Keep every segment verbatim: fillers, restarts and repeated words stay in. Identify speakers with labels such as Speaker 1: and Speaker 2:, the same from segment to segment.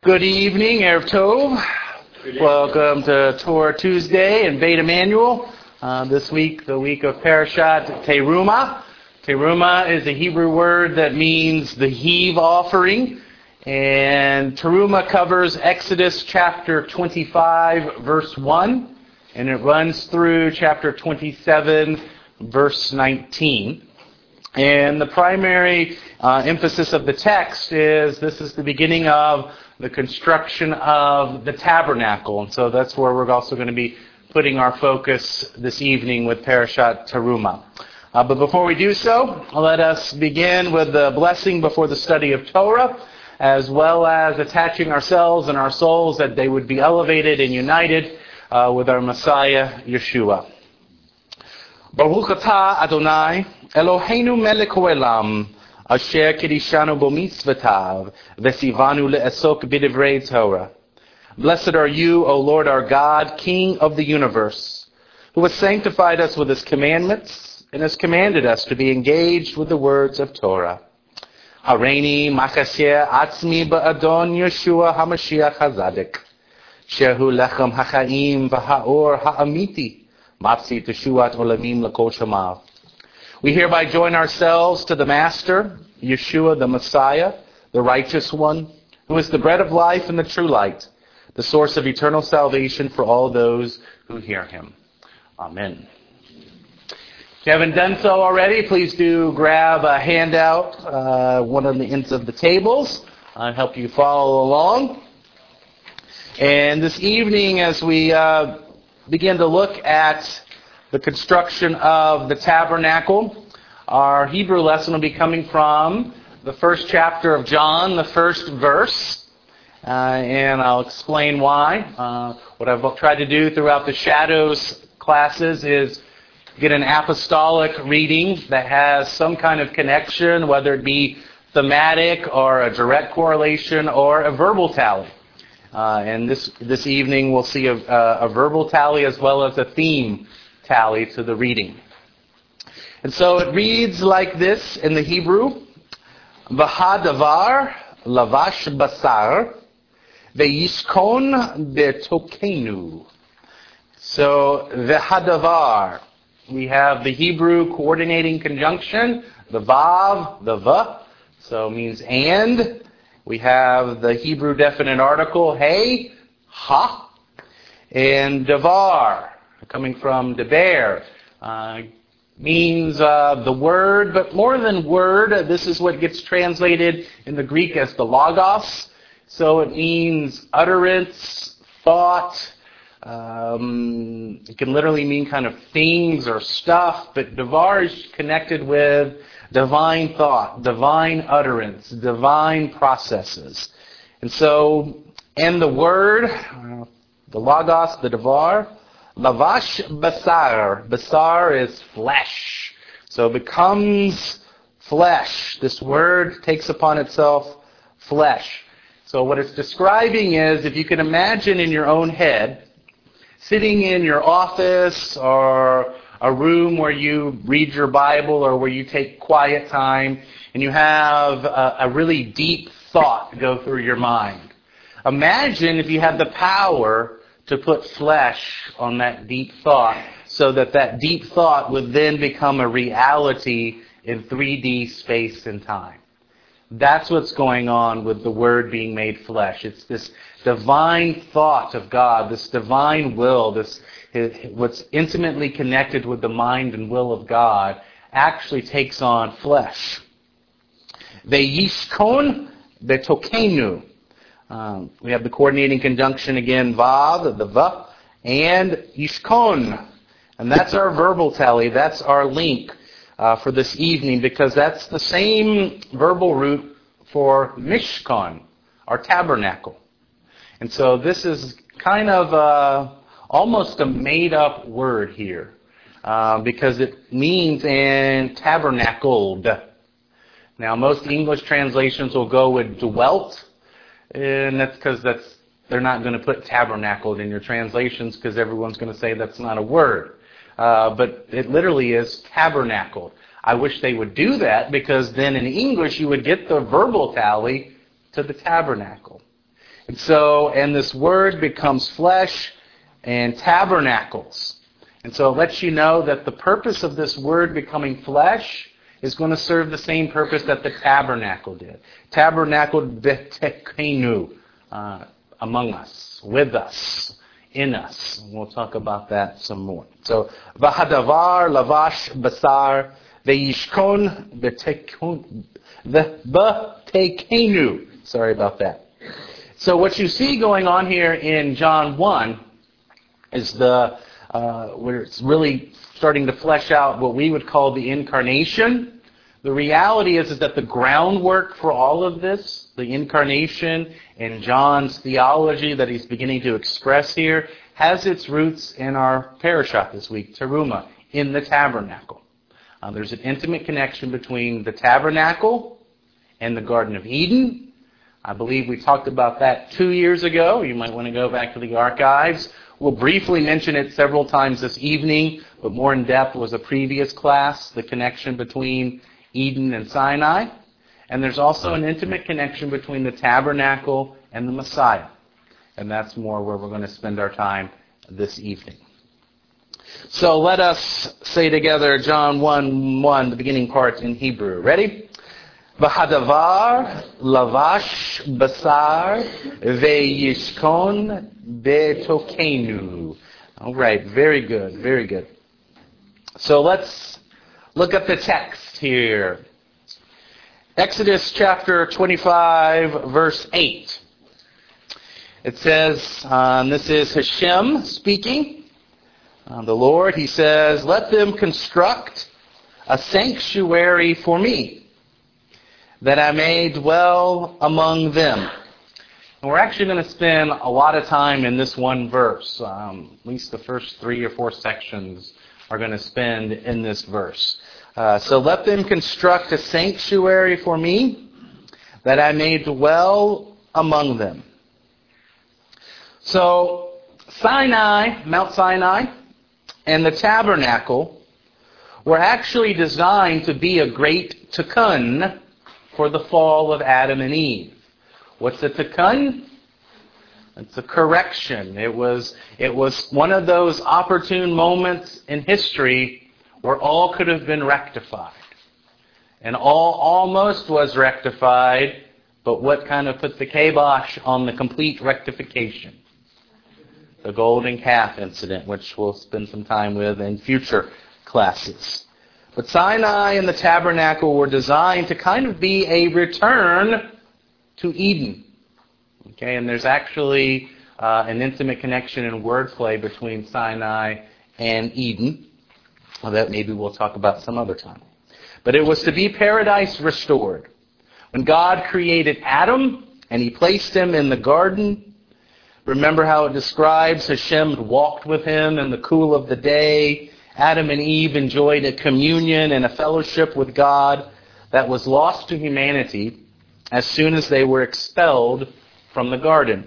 Speaker 1: Good evening, Erev Tov. Welcome to Torah Tuesday and Beit Emmanuel. Uh, this week, the week of Parashat Teruma. Teruma is a Hebrew word that means the heave offering. And Teruma covers Exodus chapter twenty-five, verse one. And it runs through chapter twenty-seven, verse nineteen. And the primary uh, emphasis of the text is this is the beginning of the construction of the tabernacle. And so that's where we're also going to be putting our focus this evening with Parashat Teruma. Uh, but before we do so, let us begin with the blessing before the study of Torah, as well as attaching ourselves and our souls that they would be elevated and united uh, with our Messiah, Yeshua. Baruch atah Adonai, Eloheinu melech haolam, asher kiddushanu b'mitzvotav, v'tzivanu le'asok b'divrei Torah. Blessed are you, O Lord our God, King of the universe, who has sanctified us with his commandments and has commanded us to be engaged with the words of Torah. Hareini machaseh atzmi ba'adon Yeshua HaMashiach HaZaddik, shehu lechem hachaim v'ha'or ha'amiti. We hereby join ourselves to the Master, Yeshua the Messiah, the righteous one, who is the bread of life and the true light, the source of eternal salvation for all those who hear him. Amen. If you haven't done so already, please do grab a handout, uh, one on the ends of the tables, and help you follow along. And this evening, as we uh, begin to look at the construction of the tabernacle, our Hebrew lesson will be coming from the first chapter of John, the first verse, uh, and I'll explain why. Uh, what I've tried to do throughout the Shadows classes is get an apostolic reading that has some kind of connection, whether it be thematic or a direct correlation or a verbal tally. Uh, and this this evening we'll see a, a, a verbal tally as well as a theme tally to the reading. And so it reads like this in the Hebrew: V'hadavar lavash basar ve'yishkon betokenu. So v'hadavar, we have the Hebrew coordinating conjunction, the vav, the v, so it means and. We have the Hebrew definite article, hey, ha, and davar, coming from deber, uh, means uh, the word, but more than word, this is what gets translated in the Greek as the logos. So it means utterance, thought. Um, it can literally mean kind of things or stuff, but davar is connected with divine thought, divine utterance, divine processes. And so, and the word, uh, the logos, the davar, lavash basar. Basar is flesh. So it becomes flesh. This word takes upon itself flesh. So what it's describing is, if you can imagine in your own head, sitting in your office or a room where you read your Bible or where you take quiet time and you have a, a really deep thought go through your mind. Imagine if you had the power to put flesh on that deep thought so that that deep thought would then become a reality in three D space and time. That's what's going on with the Word being made flesh. It's this divine thought of God, this divine will, this what's intimately connected with the mind and will of God actually takes on flesh. Ve'yishkon betokenu. Um, we have the coordinating conjunction again, vav, the v, and yishkon. And that's our verbal tally. That's our link uh, for this evening, because that's the same verbal root for mishkan, our tabernacle. And so this is kind of uh, almost a made-up word here, uh, because it means in tabernacled. Now, most English translations will go with dwelt, and that's because that's they're not going to put tabernacled in your translations because everyone's going to say that's not a word. Uh, but it literally is tabernacled. I wish they would do that, because then in English you would get the verbal tally to the tabernacle. And so, and this word becomes flesh and tabernacles. And so it lets you know that the purpose of this word becoming flesh is going to serve the same purpose that the tabernacle did. Tabernacle betekenu, uh, among us, with us, in us. And we'll talk about that some more. So, v'hadavar lavash basar ve'yishkon betekenu. Sorry about that. So what you see going on here in John one is the uh, where it's really starting to flesh out what we would call the incarnation. The reality is, is that the groundwork for all of this, the incarnation and John's theology that he's beginning to express here, has its roots in our parashah this week, Teruma, in the tabernacle. Uh, there's an intimate connection between the tabernacle and the Garden of Eden. I believe we talked about that two years ago. You might want to go back to the archives. We'll briefly mention it several times this evening, but more in depth was a previous class, the connection between Eden and Sinai. And there's also an intimate connection between the tabernacle and the Messiah. And that's more where we're going to spend our time this evening. So let us say together John one one, the beginning part in Hebrew. Ready? V'hadavar lavash basar ve'yishkon betokenu. All right, very good, very good. So let's look at the text here. Exodus chapter twenty-five, verse eight. It says, um, this is Hashem speaking. Uh, the Lord, he says, let them construct a sanctuary for me, that I may dwell among them. And we're actually going to spend a lot of time in this one verse. Um, at least the first three or four sections are going to spend in this verse. Uh, so let them construct a sanctuary for me, that I may dwell among them. So Sinai, Mount Sinai, and the tabernacle were actually designed to be a great tikkun for the fall of Adam and Eve. What's a tikkun? It's a correction. It was, it was one of those opportune moments in history where all could have been rectified. And all almost was rectified, but what kind of put the kibosh on the complete rectification? The golden calf incident, which we'll spend some time with in future classes. But Sinai and the tabernacle were designed to kind of be a return to Eden. Okay, and there's actually uh, an intimate connection and wordplay between Sinai and Eden. Well, that maybe we'll talk about some other time. But it was to be paradise restored. When God created Adam and he placed him in the garden, remember how it describes Hashem walked with him in the cool of the day. Adam and Eve enjoyed a communion and a fellowship with God that was lost to humanity as soon as they were expelled from the garden.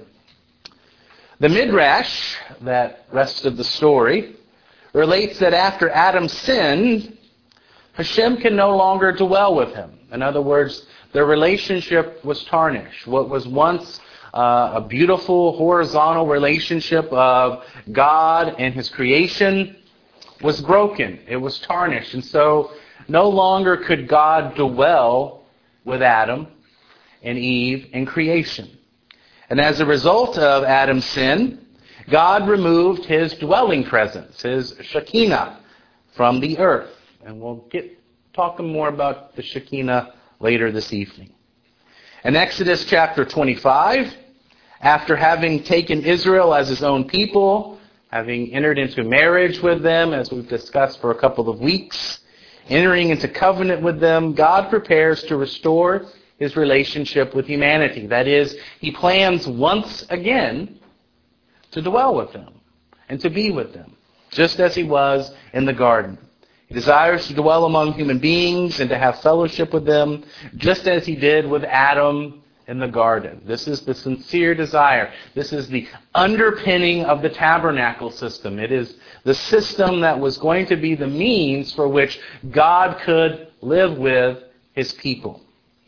Speaker 1: The Midrash, that rest of the story, relates that after Adam sinned, Hashem can no longer dwell with him. In other words, their relationship was tarnished. What was once uh, a beautiful horizontal relationship of God and his creation was broken. It was tarnished. And so no longer could God dwell with Adam and Eve in creation. And as a result of Adam's sin, God removed his dwelling presence, his Shekinah, from the earth. And we'll get talking more about the Shekinah later this evening. In Exodus chapter twenty-five, after having taken Israel as his own people, having entered into marriage with them, as we've discussed for a couple of weeks, entering into covenant with them, God prepares to restore his relationship with humanity. That is, he plans once again to dwell with them and to be with them, just as he was in the garden. He desires to dwell among human beings and to have fellowship with them, just as he did with Adam in the garden. This is the sincere desire. This is the underpinning of the tabernacle system. It is the system that was going to be the means for which God could live with his people.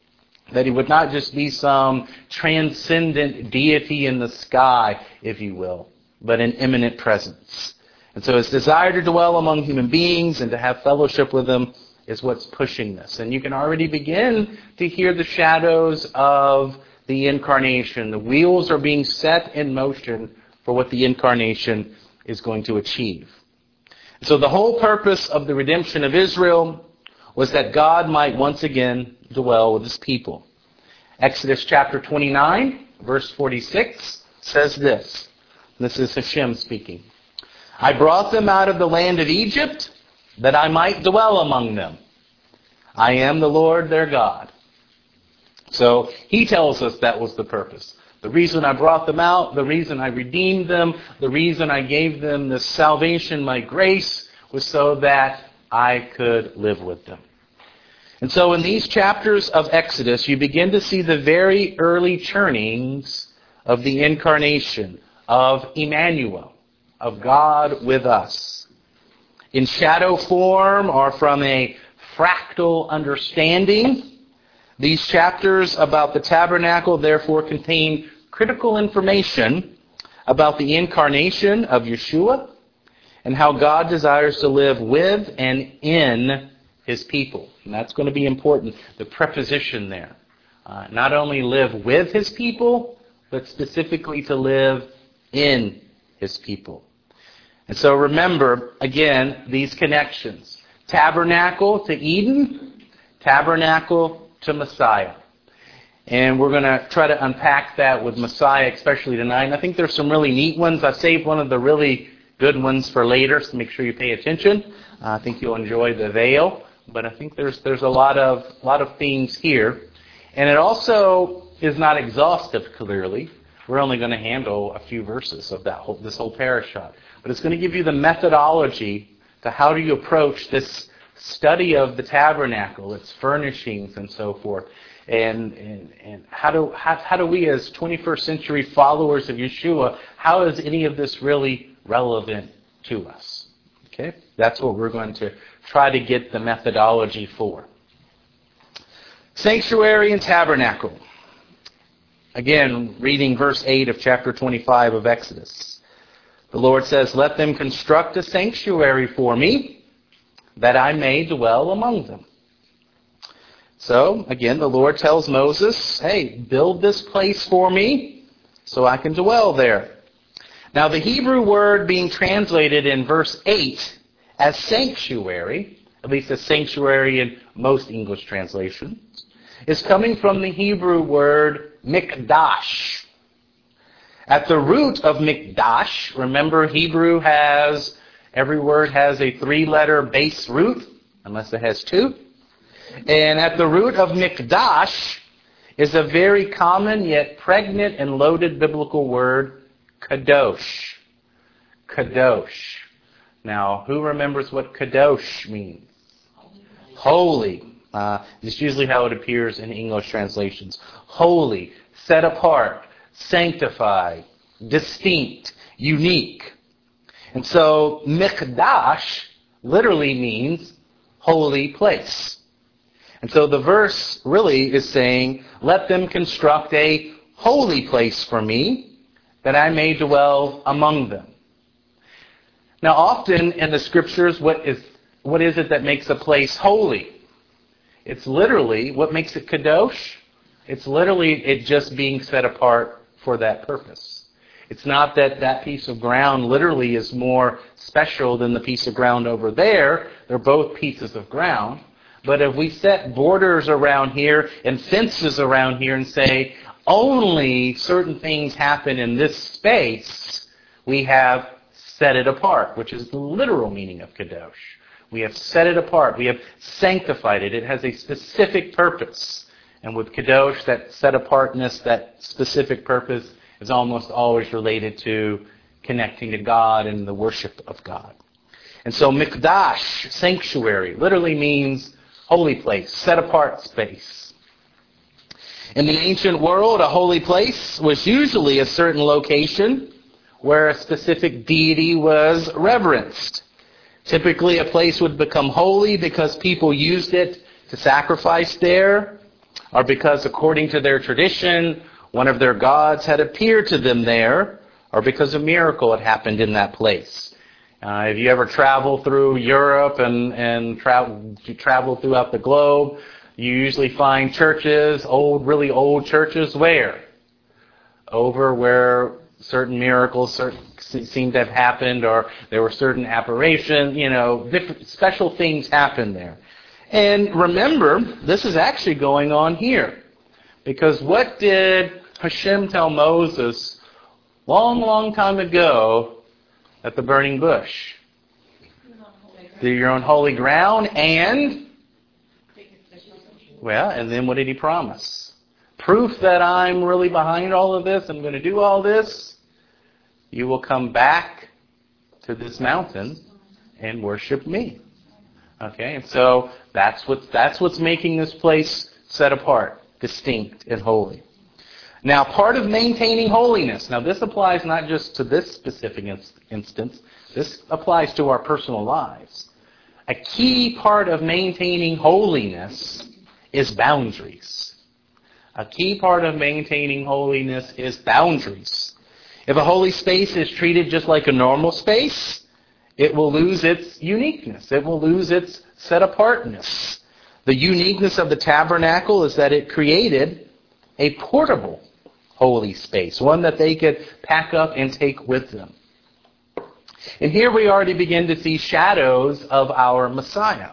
Speaker 1: That he would not just be some transcendent deity in the sky, if you will, but an immanent presence. And so his desire to dwell among human beings and to have fellowship with them is what's pushing this. And you can already begin to hear the shadows of the incarnation. The wheels are being set in motion for what the incarnation is going to achieve. So the whole purpose of the redemption of Israel was that God might once again dwell with his people. Exodus chapter twenty-nine, verse forty-six says this. This is Hashem speaking. I brought them out of the land of Egypt that I might dwell among them. I am the Lord their God. So he tells us that was the purpose. The reason I brought them out, the reason I redeemed them, the reason I gave them this salvation, my grace, was so that I could live with them. And so in these chapters of Exodus, you begin to see the very early churnings of the incarnation, of Emmanuel, of God with us. In shadow form or from a fractal understanding, these chapters about the tabernacle therefore contain critical information about the incarnation of Yeshua and how God desires to live with and in his people. And that's going to be important, the preposition there. Uh, not only live with his people, but specifically to live in his people. And so remember, again, these connections. Tabernacle to Eden, tabernacle to Messiah. And we're going to try to unpack that with Messiah, especially tonight. And I think there's some really neat ones. I saved one of the really good ones for later, so make sure you pay attention. Uh, I think you'll enjoy the veil. But I think there's there's a lot of lot of themes here. And it also is not exhaustive, clearly. We're only going to handle a few verses of that whole, this whole parashah. But it's going to give you the methodology to how do you approach this study of the tabernacle, its furnishings and so forth. And and, and how do how, how do we as twenty-first century followers of Yeshua, how is any of this really relevant to us? Okay? That's what we're going to try to get the methodology for. Sanctuary and tabernacle. Again, reading verse eight of chapter twenty-five of Exodus. The Lord says, let them construct a sanctuary for me, that I may dwell among them. So, again, the Lord tells Moses, hey, build this place for me so I can dwell there. Now, the Hebrew word being translated in verse eight as sanctuary, at least as sanctuary in most English translations, is coming from the Hebrew word mikdash. At the root of mikdash, remember Hebrew has, every word has a three-letter base root, unless it has two. And at the root of mikdash is a very common yet pregnant and loaded biblical word, kadosh. Kadosh. Now, who remembers what kadosh means? Holy. Uh, it's usually how it appears in English translations. Holy, set apart, sanctified, distinct, unique. And so, mikdash literally means holy place. And so the verse really is saying, let them construct a holy place for me, that I may dwell among them. Now, often in the Scriptures, what is what is it that makes a place holy? It's literally, what makes it kadosh? It's literally it just being set apart for that purpose. It's not that that piece of ground literally is more special than the piece of ground over there. They're both pieces of ground. But if we set borders around here and fences around here and say, only certain things happen in this space, we have set it apart, which is the literal meaning of kadosh. We have set it apart. We have sanctified it. It has a specific purpose. And with kadosh, that set apartness, that specific purpose is almost always related to connecting to God and the worship of God. And so mikdash, sanctuary, literally means holy place, set apart space. In the ancient world, a holy place was usually a certain location where a specific deity was reverenced. Typically, a place would become holy because people used it to sacrifice there, or because according to their tradition, one of their gods had appeared to them there, or because a miracle had happened in that place. Uh, if you ever travel through Europe and, and travel, you travel throughout the globe, you usually find churches, old, really old churches, where? Over where certain miracles certain, seem to have happened, or there were certain apparitions, you know, different special things happened there. And remember, this is actually going on here. Because what did Hashem tell Moses long, long time ago at the burning bush? Do your own holy ground and, well, and then what did he promise? Proof that I'm really behind all of this, I'm going to do all this. You will come back to this mountain and worship me. Okay, and so that's what's, that's what's making this place set apart, distinct, and holy. Now, part of maintaining holiness, now this applies not just to this specific instance, this applies to our personal lives. A key part of maintaining holiness is boundaries. A key part of maintaining holiness is boundaries. If a holy space is treated just like a normal space, it will lose its uniqueness. It will lose its set-apartness. The uniqueness of the tabernacle is that it created a portable holy space, one that they could pack up and take with them. And here we already begin to see shadows of our Messiah.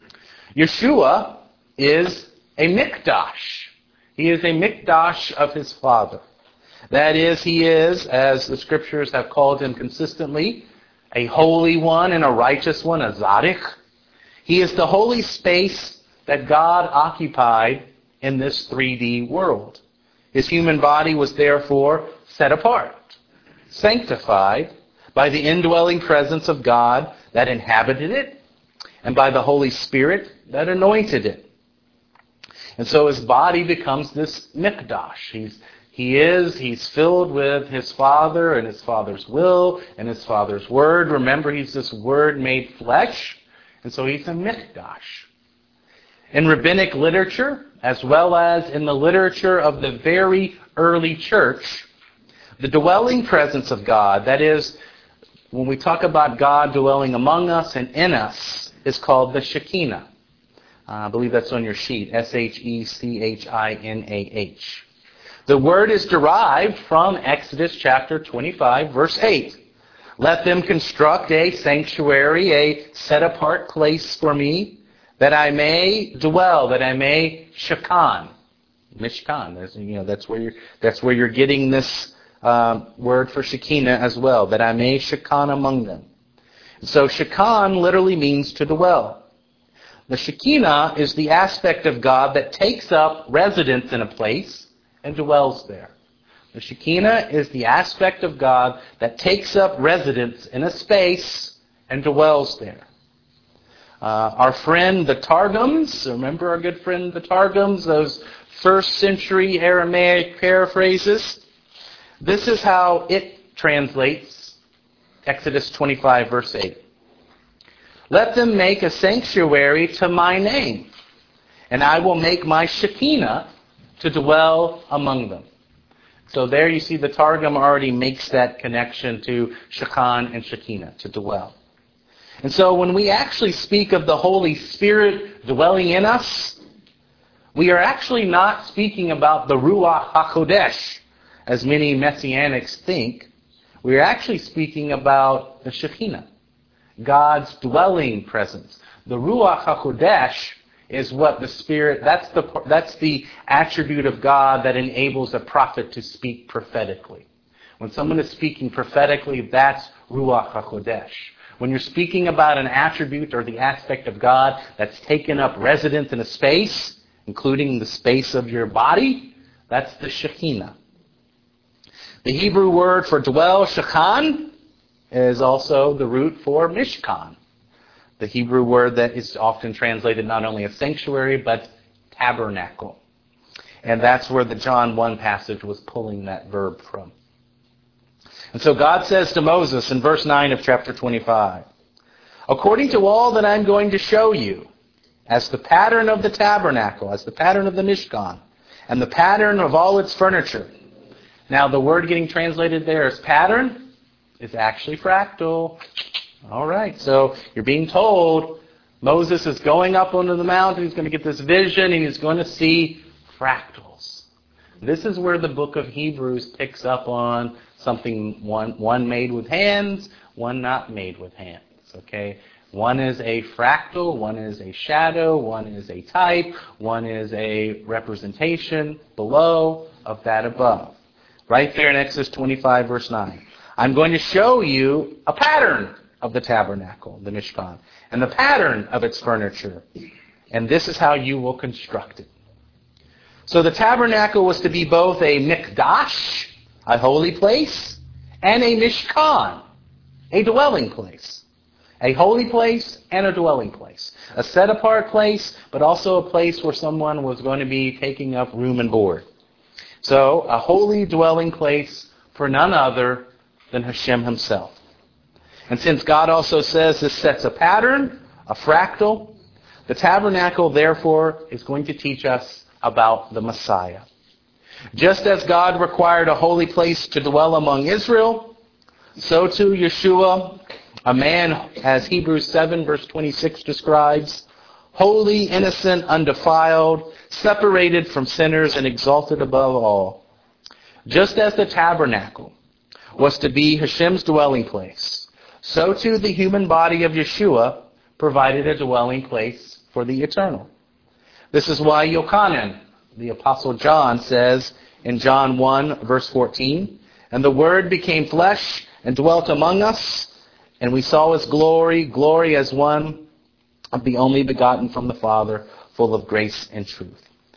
Speaker 1: Yeshua is a mikdash. He is a mikdash of his Father. That is, he is, as the Scriptures have called him consistently, a holy one and a righteous one, a tzaddik. He is the holy space that God occupied in this three D world. His human body was therefore set apart, sanctified by the indwelling presence of God that inhabited it, and by the Holy Spirit that anointed it. And so his body becomes this mikdash. He's, he is, he's filled with his Father and his Father's will and his Father's word. Remember, he's this word made flesh, and so he's a mikdash. In rabbinic literature, as well as in the literature of the very early church, the dwelling presence of God, that is, when we talk about God dwelling among us and in us, is called the Shekinah. Uh, I believe that's on your sheet, S H E C H I N A H. The word is derived from Exodus chapter twenty-five, verse eight. Let them construct a sanctuary, a set-apart place for me, that I may dwell, that I may shekan. Mishkan, that's, you know, that's where you're, that's where you're getting this um, word for Shekinah as well, that I may shekan among them. So shekan literally means to dwell. The Shekinah is the aspect of God that takes up residence in a place and dwells there. The Shekinah is the aspect of God that takes up residence in a space and dwells there. Uh, our friend the Targums, remember our good friend the Targums, those first century Aramaic paraphrases? This is how it translates Exodus twenty-five, verse eight. Let them make a sanctuary to my name, and I will make my Shekinah to dwell among them. So there you see the Targum already makes that connection to Shekan and Shekinah, to dwell. And so when we actually speak of the Holy Spirit dwelling in us, we are actually not speaking about the Ruach HaKodesh, as many Messianics think. We are actually speaking about the Shekinah, God's dwelling presence. The Ruach HaKodesh is what the Spirit, that's the, that's the attribute of God that enables a prophet to speak prophetically. When someone is speaking prophetically, that's Ruach HaKodesh. When you're speaking about an attribute or the aspect of God that's taken up residence in a space, including the space of your body, that's the Shekinah. The Hebrew word for dwell, shekan, is also the root for mishkan. The Hebrew word that is often translated not only as sanctuary, but tabernacle. And that's where the John one passage was pulling that verb from. And so God says to Moses in verse nine of chapter twenty-five, according to all that I'm going to show you, as the pattern of the tabernacle, as the pattern of the Mishkan, and the pattern of all its furniture. Now, the word getting translated there as pattern is actually fractal. All right, so you're being told Moses is going up onto the mountain. He's going to get this vision, and he's going to see fractals. This is where the book of Hebrews picks up on something, one, one made with hands, one not made with hands. Okay? One is a fractal, one is a shadow, one is a type, one is a representation below of that above. Right there in Exodus twenty-five, verse nine. I'm going to show you a pattern of the tabernacle, the Mishkan, and the pattern of its furniture. And this is how you will construct it. So the tabernacle was to be both a mikdash, a holy place, and a mishkan, a dwelling place. A holy place and a dwelling place. A set-apart place, but also a place where someone was going to be taking up room and board. So, a holy dwelling place for none other than Hashem himself. And since God also says this sets a pattern, a fractal, the tabernacle, therefore, is going to teach us about the Messiah. Just as God required a holy place to dwell among Israel, so too Yeshua, a man, as Hebrews seven, verse twenty-six describes, holy, innocent, undefiled, separated from sinners and exalted above all. Just as the tabernacle was to be Hashem's dwelling place, so too the human body of Yeshua provided a dwelling place for the eternal. This is why Yochanan, the Apostle John, says in John one, verse fourteen, and the Word became flesh and dwelt among us, and we saw his glory, glory as one of the only begotten from the Father, full of grace and truth.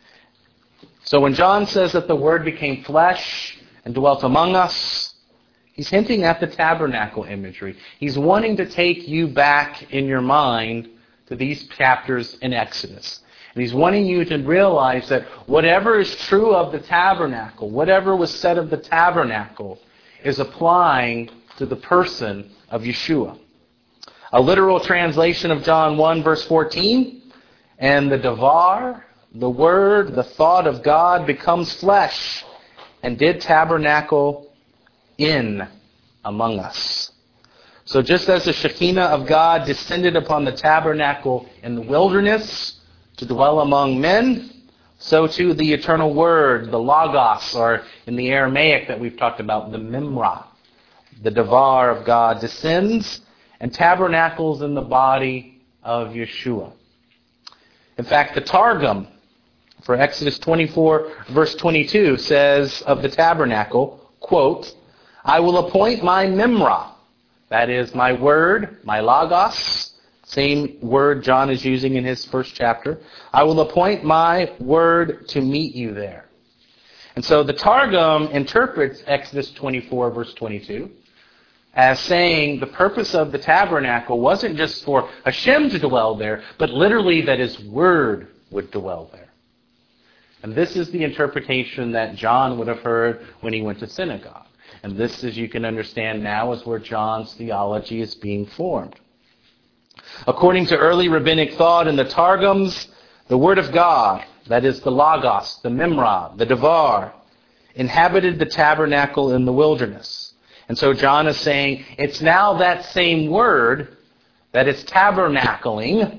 Speaker 1: So when John says that the Word became flesh and dwelt among us, he's hinting at the tabernacle imagery. He's wanting to take you back in your mind to these chapters in Exodus. And he's wanting you to realize that whatever is true of the tabernacle, whatever was said of the tabernacle, is applying to the person of Yeshua. A literal translation of John one, verse fourteen, and the Devar, the Word, the thought of God, becomes flesh and did tabernacle in among us. So just as the Shekinah of God descended upon the tabernacle in the wilderness to dwell among men, so too the eternal Word, the Logos, or in the Aramaic that we've talked about, the Memra, the Devar of God, descends and tabernacles in the body of Yeshua. In fact, the Targum for Exodus twenty-four, verse twenty-two says of the tabernacle, quote, I will appoint my Memra, that is my word, my Logos, same word John is using in his first chapter. I will appoint my word to meet you there. And so the Targum interprets Exodus twenty-four, verse twenty-two, as saying the purpose of the tabernacle wasn't just for Hashem to dwell there, but literally that his word would dwell there. And this is the interpretation that John would have heard when he went to synagogue. And this, as you can understand now, is where John's theology is being formed. According to early rabbinic thought in the Targums, the Word of God, that is the Logos, the Memra, the Devar, inhabited the tabernacle in the wilderness. And so John is saying it's now that same Word that is tabernacling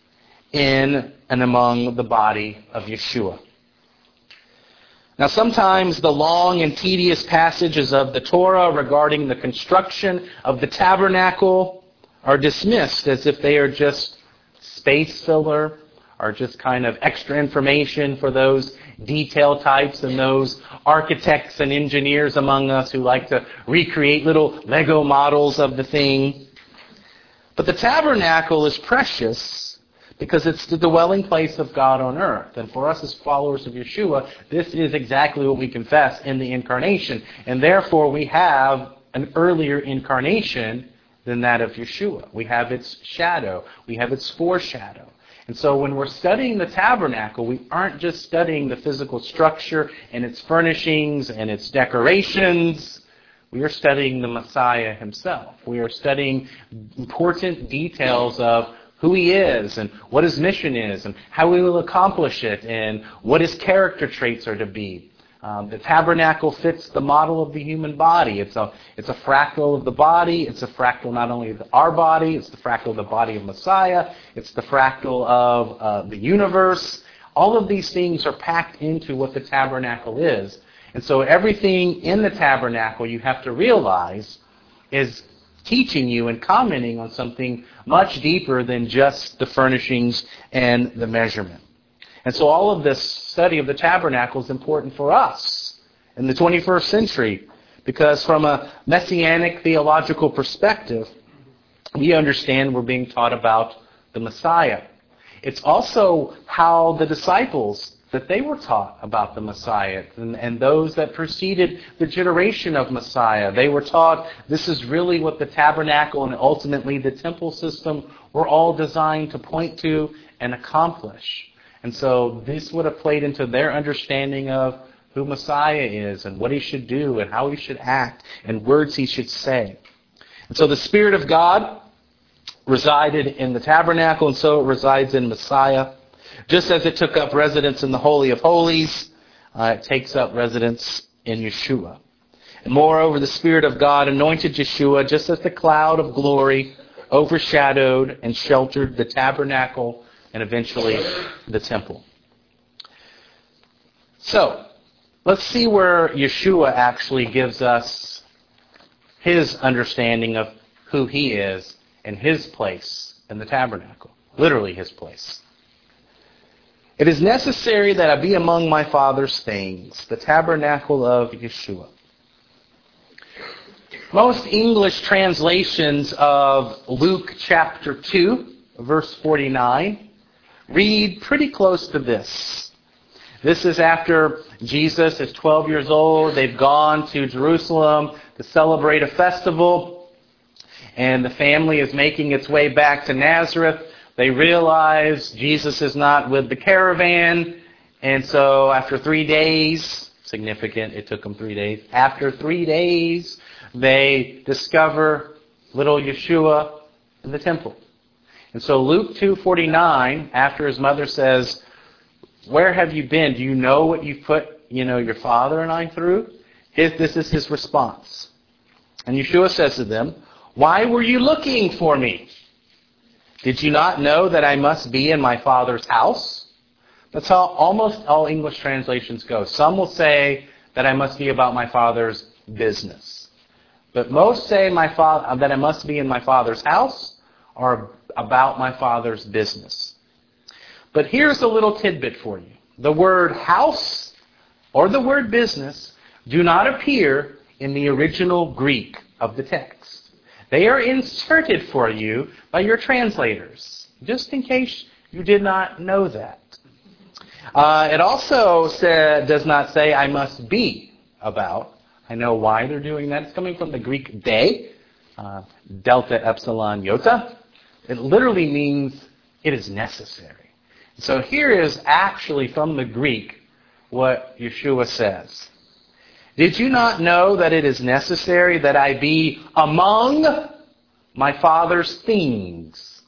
Speaker 1: in and among the body of Yeshua. Now sometimes the long and tedious passages of the Torah regarding the construction of the tabernacle are dismissed as if they are just space filler or just kind of extra information for those detail types and those architects and engineers among us who like to recreate little Lego models of the thing. But the tabernacle is precious because it's the dwelling place of God on earth. And for us as followers of Yeshua, this is exactly what we confess in the incarnation. And therefore we have an earlier incarnation than that of Yeshua. We have its shadow. We have its foreshadow. And so when we're studying the tabernacle, we aren't just studying the physical structure and its furnishings and its decorations. We are studying the Messiah himself. We are studying important details of who he is and what his mission is and how he will accomplish it and what his character traits are to be. Um, the tabernacle fits the model of the human body. It's a, it's a fractal of the body. It's a fractal not only of our body, it's the fractal of the body of Messiah. It's the fractal of uh, the universe. All of these things are packed into what the tabernacle is. And so everything in the tabernacle you have to realize is teaching you and commenting on something much deeper than just the furnishings and the measurement. And so all of this study of the tabernacle is important for us in the twenty-first century, because from a messianic theological perspective, we understand we're being taught about the Messiah. It's also how the disciples, that they were taught about the Messiah, and, and those that preceded the generation of Messiah. They were taught this is really what the tabernacle and ultimately the temple system were all designed to point to and accomplish. And so this would have played into their understanding of who Messiah is and what he should do and how he should act and words he should say. And so the Spirit of God resided in the tabernacle, and so it resides in Messiah. Just as it took up residence in the Holy of Holies, uh, it takes up residence in Yeshua. And moreover, the Spirit of God anointed Yeshua just as the cloud of glory overshadowed and sheltered the tabernacle and eventually the temple. So, let's see where Yeshua actually gives us his understanding of who he is and his place in the tabernacle. Literally his place. It is necessary that I be among my Father's things, the tabernacle of Yeshua. Most English translations of Luke chapter two, verse forty-nine, read pretty close to this. This is after Jesus is twelve years old. They've gone to Jerusalem to celebrate a festival, and the family is making its way back to Nazareth. They realize Jesus is not with the caravan, and so after three days, significant, it took them three days, after three days, they discover little Yeshua in the temple. And so Luke two forty-nine, after his mother says, "Where have you been? Do you know what you've put, you know, your father and I through?" His, this is his response. And Yeshua says to them, "Why were you looking for me? Did you not know that I must be in my Father's house?" That's how almost all English translations go. Some will say that I must be about my Father's business. But most say my fa- that I must be in my Father's house or about my Father's business. But here's a little tidbit for you. The word house or the word business do not appear in the original Greek of the text. They are inserted for you by your translators, just in case you did not know that. Uh, it also say, does not say I must be about. I know why they're doing that. It's coming from the Greek de, uh, delta epsilon iota. It literally means it is necessary. So here is actually from the Greek what Yeshua says. Did you not know that it is necessary that I be among my Father's things?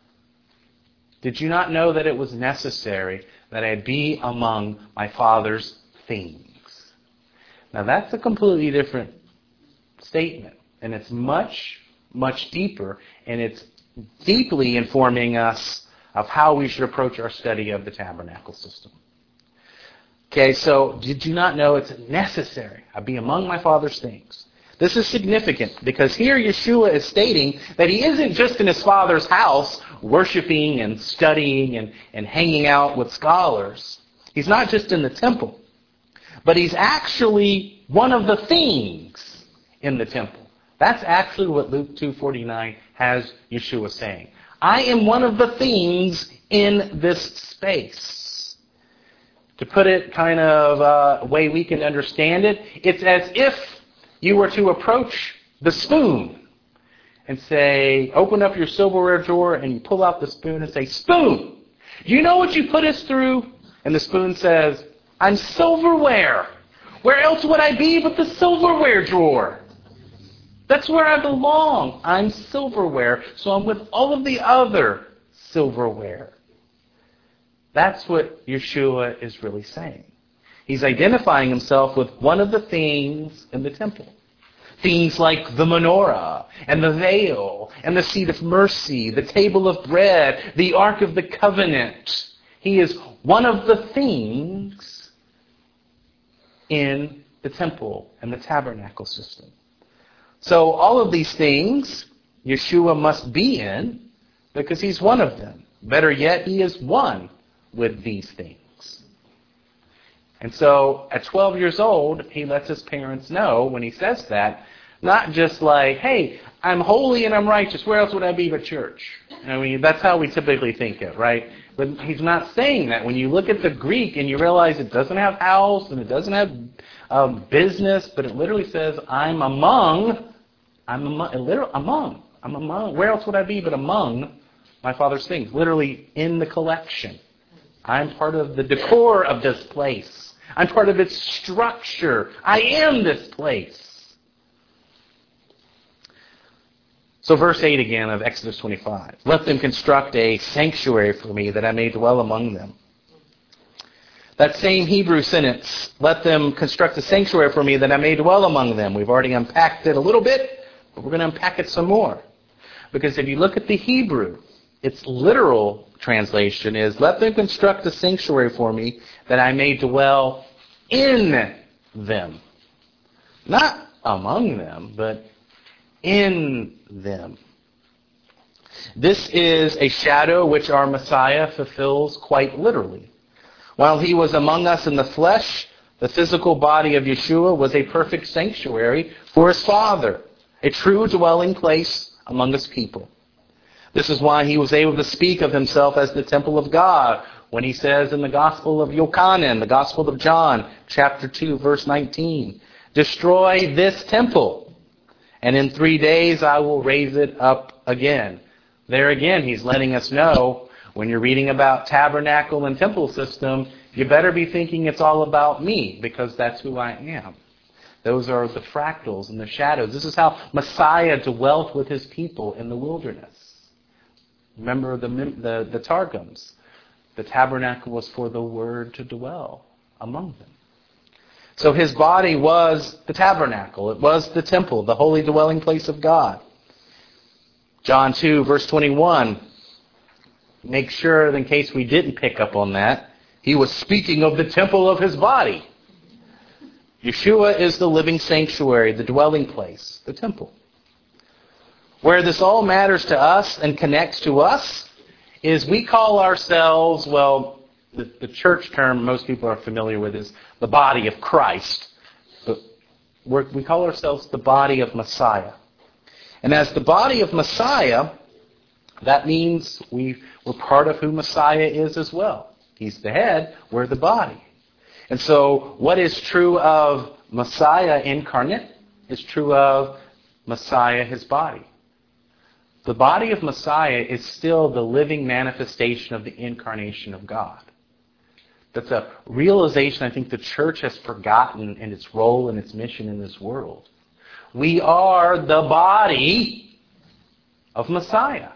Speaker 1: Did you not know that it was necessary that I be among my Father's things? Now that's a completely different statement. And it's much, much deeper. And it's deeply informing us of how we should approach our study of the tabernacle system. Okay, so did you not know it's necessary? I be among my Father's things. This is significant because here Yeshua is stating that he isn't just in his Father's house worshiping and studying and, and hanging out with scholars. He's not just in the temple, but he's actually one of the things in the temple. That's actually what Luke two forty-nine has Yeshua saying. I am one of the things in this space. To put it kind of uh, a way we can understand it, it's as if you were to approach the spoon and say, open up your silverware drawer and you pull out the spoon and say, "Spoon, do you know what you put us through?" And the spoon says, "I'm silverware. Where else would I be but the silverware drawer? That's where I belong. I'm silverware, so I'm with all of the other silverware. That's what Yeshua is really saying. He's identifying himself with one of the things in the temple. Things like the menorah, and the veil, and the seat of mercy, the table of bread, the Ark of the Covenant. He is one of the things in the temple and the tabernacle system. So all of these things Yeshua must be in because he's one of them. Better yet, he is one with these things. And so at twelve years old, he lets his parents know when he says that, not just like, hey, I'm holy and I'm righteous. Where else would I be but church? I mean, that's how we typically think it, right? But he's not saying that. When you look at the Greek and you realize it doesn't have house and it doesn't have um, business, but it literally says, I'm among, I'm among, literally among, I'm among. Where else would I be but among my Father's things? Literally in the collection. I'm part of the decor of this place. I'm part of its structure. I am this place. So verse eight again of Exodus twenty-five. Let them construct a sanctuary for me that I may dwell among them. That same Hebrew sentence, let them construct a sanctuary for me that I may dwell among them. We've already unpacked it a little bit, but we're going to unpack it some more. Because if you look at the Hebrew, its literal translation is, let them construct a sanctuary for me that I may dwell in them. Not among them, but in them. This is a shadow which our Messiah fulfills quite literally. While he was among us in the flesh, the physical body of Yeshua was a perfect sanctuary for his Father, a true dwelling place among his people. This is why he was able to speak of himself as the temple of God when he says in the Gospel of Yochanan, the Gospel of John, chapter two, verse nineteen, destroy this temple, and in three days I will raise it up again. There again, he's letting us know, when you're reading about tabernacle and temple system, you better be thinking it's all about me, because that's who I am. Those are the fractals and the shadows. This is how Messiah dwelt with his people in the wilderness. Remember the, the, the Targums. The tabernacle was for the Word to dwell among them. So his body was the tabernacle. It was the temple, the holy dwelling place of God. John two, verse twenty-one. Make sure, in case we didn't pick up on that, he was speaking of the temple of his body. Yeshua is the living sanctuary, the dwelling place, the temple. Where this all matters to us and connects to us is we call ourselves, well, the, the church term most people are familiar with is the body of Christ. But we're, we call ourselves the body of Messiah. And as the body of Messiah, that means we, we're part of who Messiah is as well. He's the head, we're the body. And so what is true of Messiah incarnate is true of Messiah, his body. The body of Messiah is still the living manifestation of the incarnation of God. That's a realization I think the church has forgotten in its role and its mission in this world. We are the body of Messiah.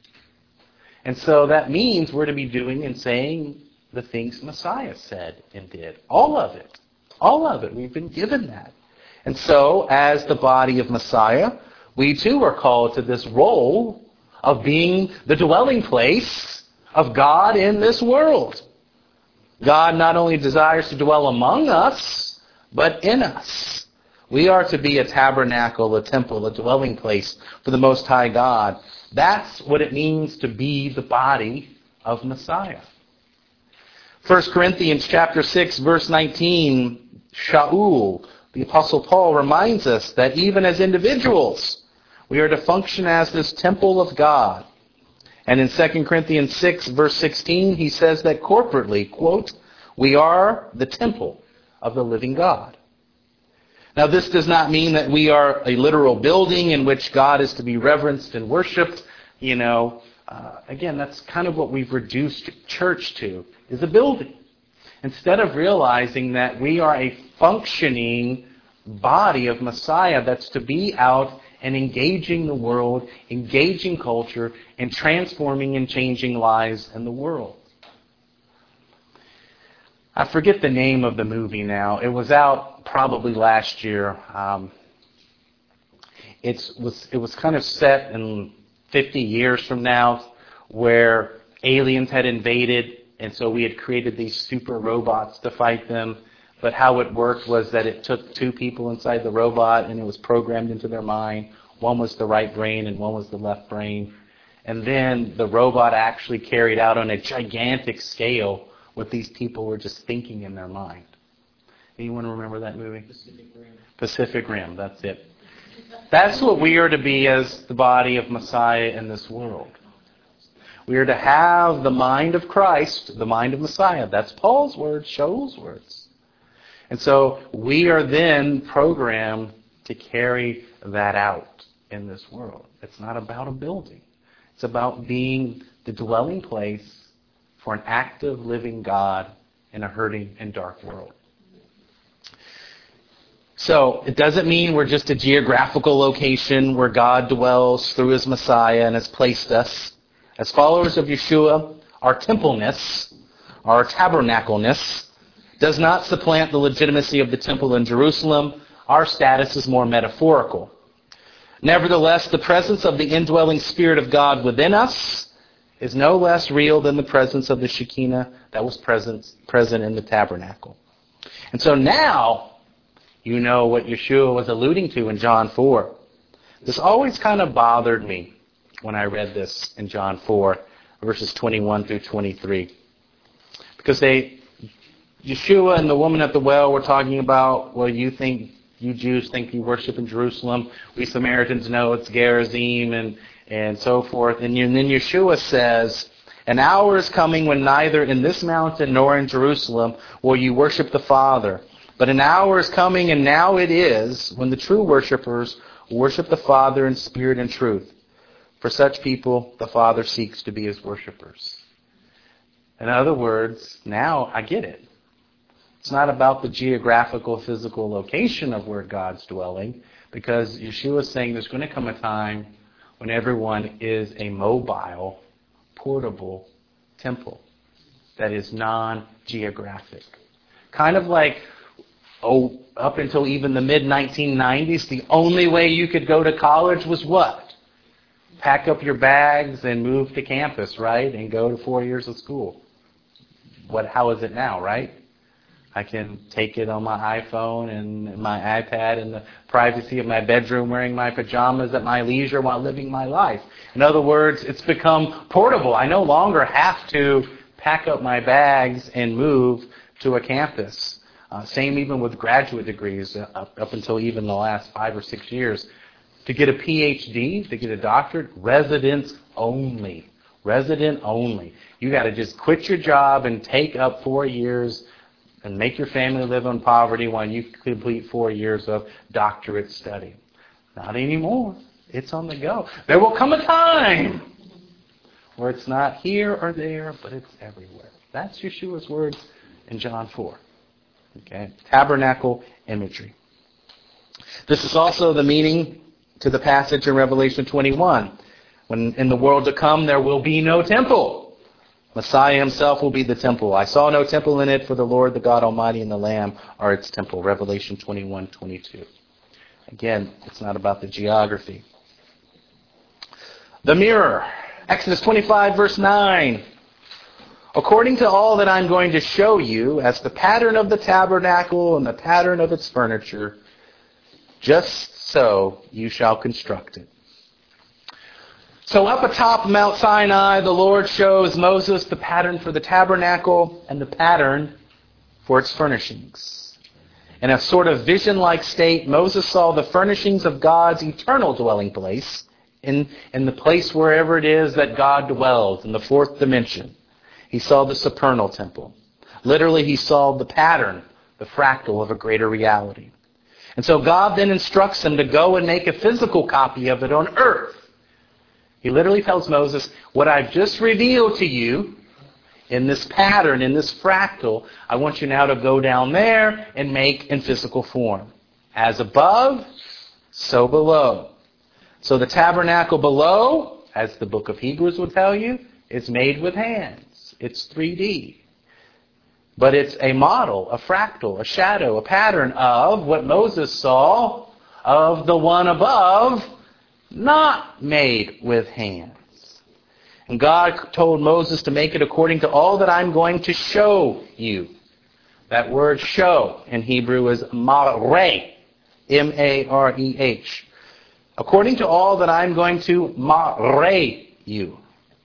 Speaker 1: And so that means we're to be doing and saying the things Messiah said and did. All of it. All of it. We've been given that. And so, as the body of Messiah, we too are called to this role of being the dwelling place of God in this world. God not only desires to dwell among us, but in us. We are to be a tabernacle, a temple, a dwelling place for the Most High God. That's what it means to be the body of Messiah. First Corinthians chapter six, verse nineteen, Shaul, the Apostle Paul, reminds us that even as individuals, we are to function as this temple of God. And in Second Corinthians six, verse sixteen, he says that corporately, quote, we are the temple of the living God. Now, this does not mean that we are a literal building in which God is to be reverenced and worshipped. You know, uh, again, that's kind of what we've reduced church to, is a building. Instead of realizing that we are a functioning body of Messiah that's to be out and engaging the world, engaging culture, and transforming and changing lives in the world. I forget the name of the movie now. It was out probably last year. Um, it's was it was kind of set in fifty years from now, where aliens had invaded, and so we had created these super robots to fight them. But how it worked was that it took two people inside the robot, and it was programmed into their mind. One was the right brain, and one was the left brain. And then the robot actually carried out on a gigantic scale what these people were just thinking in their mind. Anyone remember that movie?
Speaker 2: Pacific Rim.
Speaker 1: Pacific Rim, that's it. That's what we are to be as the body of Messiah in this world. We are to have the mind of Christ, the mind of Messiah. That's Paul's words, Shoal's words. And so we are then programmed to carry that out in this world. It's not about a building. It's about being the dwelling place for an active, living God in a hurting and dark world. So it doesn't mean we're just a geographical location where God dwells through His Messiah and has placed us. As followers of Yeshua, our templeness, our tabernacleness, does not supplant the legitimacy of the temple in Jerusalem. Our status is more metaphorical. Nevertheless, the presence of the indwelling Spirit of God within us is no less real than the presence of the Shekinah that was present, present in the tabernacle. And so now, you know what Yeshua was alluding to in John four. This always kind of bothered me when I read this in John four, verses twenty-one through twenty-three. Because they, Yeshua and the woman at the well were talking about, well, you think, you Jews think you worship in Jerusalem. We Samaritans know it's Gerizim and and so forth. And then Yeshua says, an hour is coming when neither in this mountain nor in Jerusalem will you worship the Father. But an hour is coming, and now it is, when the true worshipers worship the Father in spirit and truth. For such people, the Father seeks to be His worshipers. In other words, now I get it. It's not about the geographical, physical location of where God's dwelling, because Yeshua is saying there's going to come a time when everyone is a mobile, portable temple that is non-geographic. Kind of like, oh, up until even the mid nineteen nineties, the only way you could go to college was what? Pack up your bags and move to campus, right? And go to four years of school. What? How is it now, right? I can take it on my iPhone and my iPad in the privacy of my bedroom, wearing my pajamas at my leisure while living my life. In other words, it's become portable. I no longer have to pack up my bags and move to a campus. Uh, same even with graduate degrees, uh, up, up until even the last five or six years. To get a P H D, to get a doctorate, residence only. Resident only. You got to just quit your job and take up four years and make your family live in poverty while you complete four years of doctorate study. Not anymore. It's on the go. There will come a time where it's not here or there, but it's everywhere. That's Yeshua's words in John four. Okay, tabernacle imagery. This is also the meaning to the passage in Revelation twenty-one. When in the world to come there will be no temple. Messiah Himself will be the temple. I saw no temple in it, for the Lord, the God Almighty, and the Lamb are its temple. Revelation twenty-one twenty-two. Again, it's not about the geography. The mirror. Exodus twenty-five, verse nine. According to all that I'm going to show you, as the pattern of the tabernacle and the pattern of its furniture, just so you shall construct it. So up atop Mount Sinai, the Lord shows Moses the pattern for the tabernacle and the pattern for its furnishings. In a sort of vision-like state, Moses saw the furnishings of God's eternal dwelling place, in, in the place wherever it is that God dwells, in the fourth dimension. He saw the supernal temple. Literally, he saw the pattern, the fractal of a greater reality. And so God then instructs him to go and make a physical copy of it on earth. He literally tells Moses, what I've just revealed to you in this pattern, in this fractal, I want you now to go down there and make in physical form. As above, so below. So the tabernacle below, as the book of Hebrews will tell you, is made with hands. It's three D. But it's a model, a fractal, a shadow, a pattern of what Moses saw of the one above, not made with hands. And God told Moses to make it according to all that I'm going to show you. That word show in Hebrew is mareh, M A R E H. According to all that I'm going to mareh you.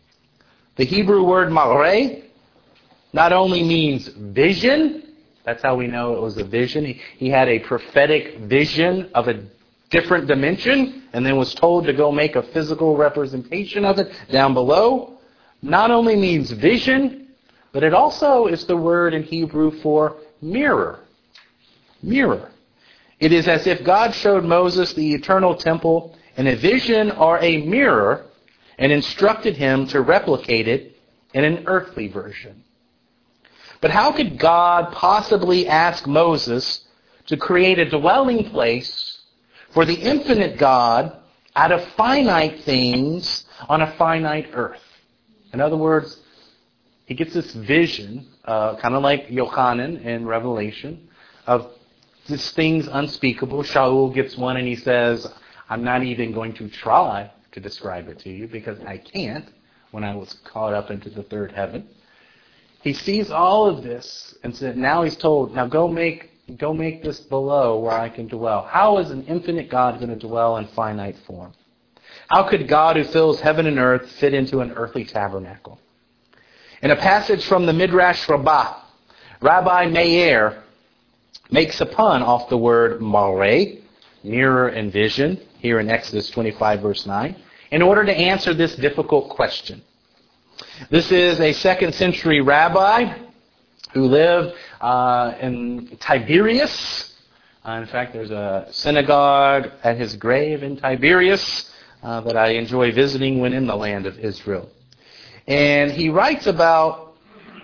Speaker 1: The Hebrew word mareh not only means vision, that's how we know it was a vision. He, he had a prophetic vision of a different dimension and then was told to go make a physical representation of it down below. Not only means vision, but it also is the word in Hebrew for mirror. Mirror. It is as if God showed Moses the eternal temple in a vision or a mirror and instructed him to replicate it in an earthly version. But how could God possibly ask Moses to create a dwelling place for the infinite God out of finite things on a finite earth? In other words, he gets this vision, uh, kind of like Yochanan in Revelation, of these things unspeakable. Shaul gets one and he says, I'm not even going to try to describe it to you because I can't when I was caught up into the third heaven. He sees all of this and said, now he's told, now go make go make this below where I can dwell. How is an infinite God going to dwell in finite form? How could God who fills heaven and earth fit into an earthly tabernacle? In a passage from the Midrash Rabbah, Rabbi Meir makes a pun off the word mareh, mirror and vision, here in Exodus twenty-five, verse nine, in order to answer this difficult question. This is a second century rabbi who lived uh, in Tiberias. Uh, in fact, there's a synagogue at his grave in Tiberias uh, that I enjoy visiting when in the land of Israel. And he writes about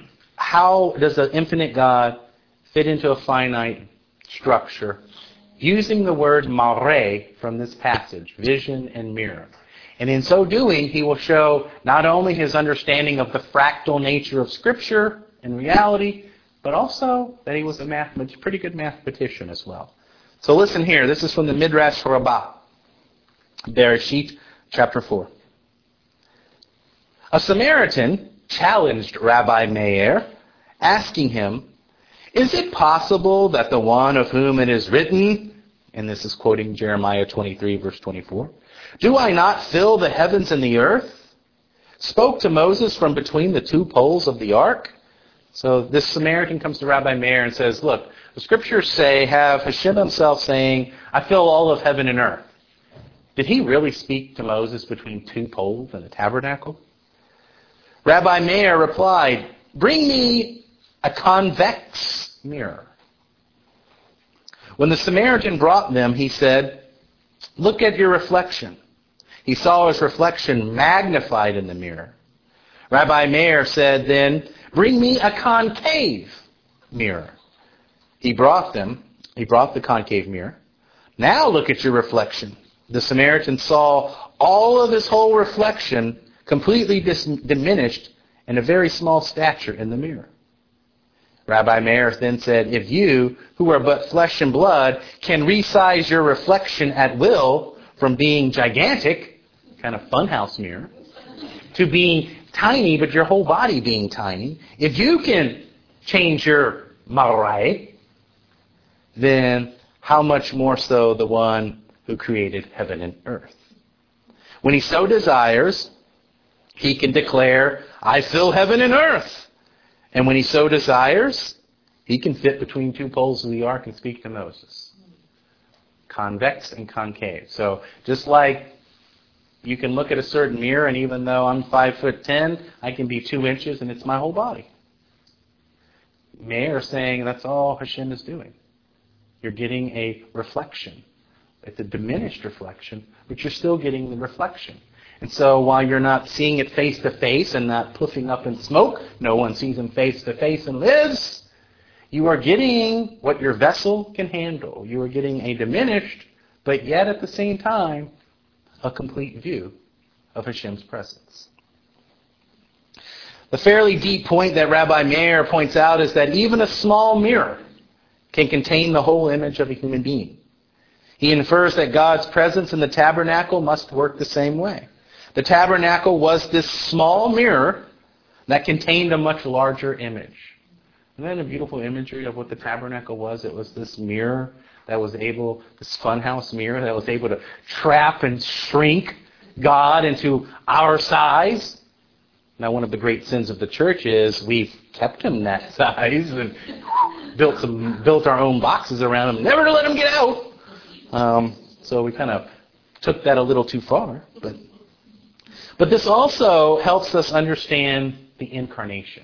Speaker 1: how does an infinite God fit into a finite structure using the word mareh from this passage, vision and mirror. And in so doing, he will show not only his understanding of the fractal nature of Scripture and reality, but also that he was a math, pretty good mathematician as well. So listen here. This is from the Midrash Rabbah, Bereshit, chapter four. A Samaritan challenged Rabbi Meir, asking him, is it possible that the one of whom it is written, and this is quoting Jeremiah twenty-three, verse twenty-four, do I not fill the heavens and the earth? Spoke to Moses from between the two poles of the ark. So this Samaritan comes to Rabbi Meir and says, look, the scriptures say, have Hashem himself saying, I fill all of heaven and earth. Did he really speak to Moses between two poles in the tabernacle? Rabbi Meir replied, bring me a convex mirror. When the Samaritan brought them, he said, look at your reflection. He saw his reflection magnified in the mirror. Rabbi Meir said then, bring me a concave mirror. He brought them. He brought the concave mirror. Now look at your reflection. The Samaritan saw all of his whole reflection completely dis- diminished in a very small stature in the mirror. Rabbi Meir then said, if you, who are but flesh and blood, can resize your reflection at will from being gigantic, kind of funhouse mirror, to being tiny, but your whole body being tiny, if you can change your mareh, then how much more so the one who created heaven and earth? When he so desires, he can declare, I fill heaven and earth. And when he so desires, he can fit between two poles of the ark and speak to Moses. Convex and concave. So just like you can look at a certain mirror, and even though I'm five foot ten, I can be two inches, and it's my whole body. Meir is saying that's all Hashem is doing. You're getting a reflection. It's a diminished reflection, but you're still getting the reflection. And so while you're not seeing it face to face and not puffing up in smoke, no one sees him face to face and lives, You are getting what your vessel can handle. You are getting a diminished, but yet at the same time, a complete view of Hashem's presence. The fairly deep point that Rabbi Meir points out is that even a small mirror can contain the whole image of a human being. He infers that God's presence in the tabernacle must work the same way. The tabernacle was this small mirror that contained a much larger image. Isn't that a beautiful imagery of what the tabernacle was? It was this mirror that was able, this funhouse mirror that was able to trap and shrink God into our size. Now, one of the great sins of the church is we've kept him that size and built some, built our own boxes around him, never to let him get out. Um, so we kind of took that a little too far. But, but this also helps us understand the incarnation.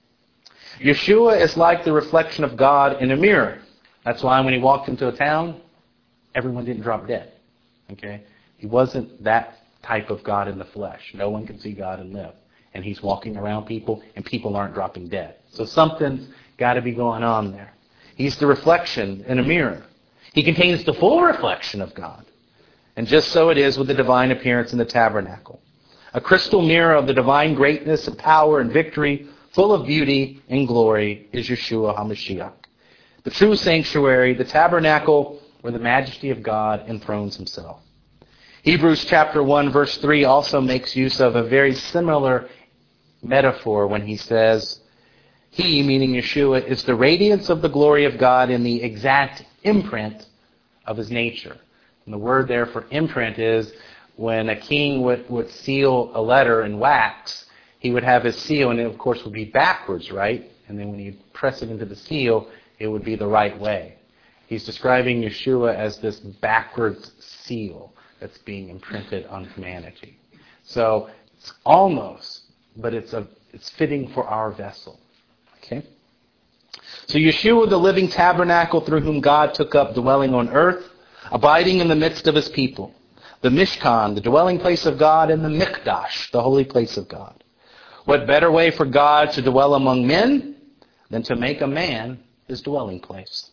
Speaker 1: Yeshua is like the reflection of God in a mirror. That's why when he walked into a town, everyone didn't drop dead. Okay? He wasn't that type of God in the flesh. No one can see God and live. And he's walking around people, and people aren't dropping dead. So something's got to be going on there. He's the reflection in a mirror. He contains the full reflection of God. And just so it is with the divine appearance in the tabernacle. A crystal mirror of the divine greatness and power and victory, full of beauty and glory, is Yeshua HaMashiach. The true sanctuary, the tabernacle, where the majesty of God enthrones himself. Hebrews chapter one, verse three also makes use of a very similar metaphor when he says, he, meaning Yeshua, is the radiance of the glory of God in the exact imprint of his nature. And the word there for imprint is when a king would, would seal a letter in wax, he would have his seal, and it, of course, would be backwards, right? And then when you press it into the seal, it would be the right way. He's describing Yeshua as this backwards seal that's being imprinted on humanity. So it's almost, but it's a it's fitting for our vessel. Okay? So Yeshua, the living tabernacle through whom God took up dwelling on earth, abiding in the midst of his people. The Mishkan, the dwelling place of God, and the Mikdash, the holy place of God. What better way for God to dwell among men than to make a man his dwelling place?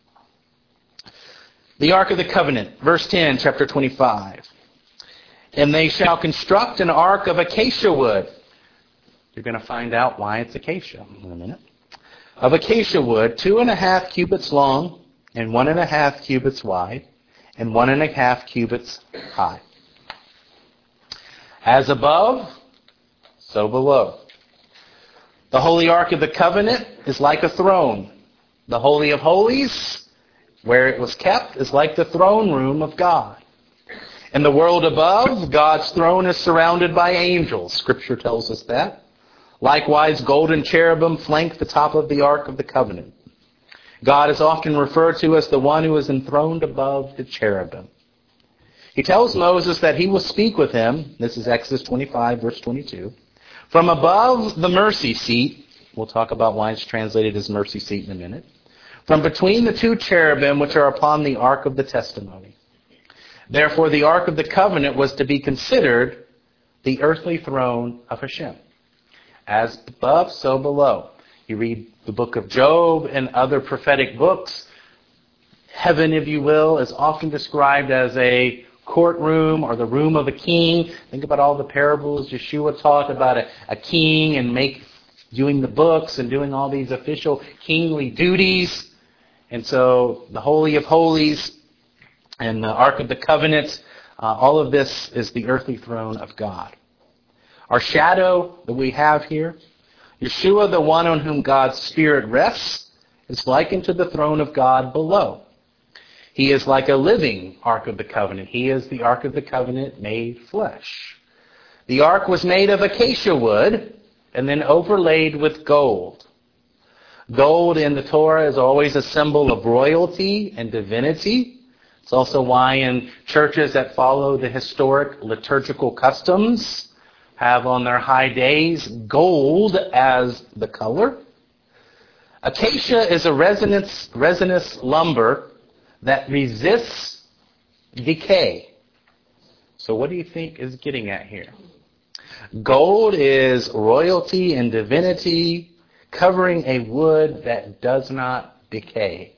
Speaker 1: The Ark of the Covenant, verse ten, chapter twenty-five. And they shall construct an ark of acacia wood. You're going to find out why it's acacia in a minute. Of acacia wood, two and a half cubits long, and one and a half cubits wide, and one and a half cubits high. As above, so below. The Holy Ark of the Covenant is like a throne. The Holy of Holies, where it was kept, is like the throne room of God. In the world above, God's throne is surrounded by angels. Scripture tells us that. Likewise, golden cherubim flank the top of the Ark of the Covenant. God is often referred to as the one who is enthroned above the cherubim. He tells Moses that he will speak with him. This is Exodus twenty-five, verse twenty-two. From above the mercy seat. We'll talk about why it's translated as mercy seat in a minute. From between the two cherubim which are upon the Ark of the Testimony. Therefore, the Ark of the Covenant was to be considered the earthly throne of Hashem. As above, so below. You read the book of Job and other prophetic books. Heaven, if you will, is often described as a courtroom or the room of a king. Think about all the parables Yeshua taught about a, a king and make doing the books and doing all these official kingly duties. And so the Holy of Holies and the Ark of the Covenant, uh, all of this is the earthly throne of God. Our shadow that we have here, Yeshua, the one on whom God's Spirit rests, is likened to the throne of God below. He is like a living Ark of the Covenant. He is the Ark of the Covenant made flesh. The Ark was made of acacia wood and then overlaid with gold. Gold in the Torah is always a symbol of royalty and divinity. It's also why in churches that follow the historic liturgical customs have on their high days gold as the color. Acacia is a resinous, resinous lumber that resists decay. So what do you think is getting at here? Gold is royalty and divinity covering a wood that does not decay.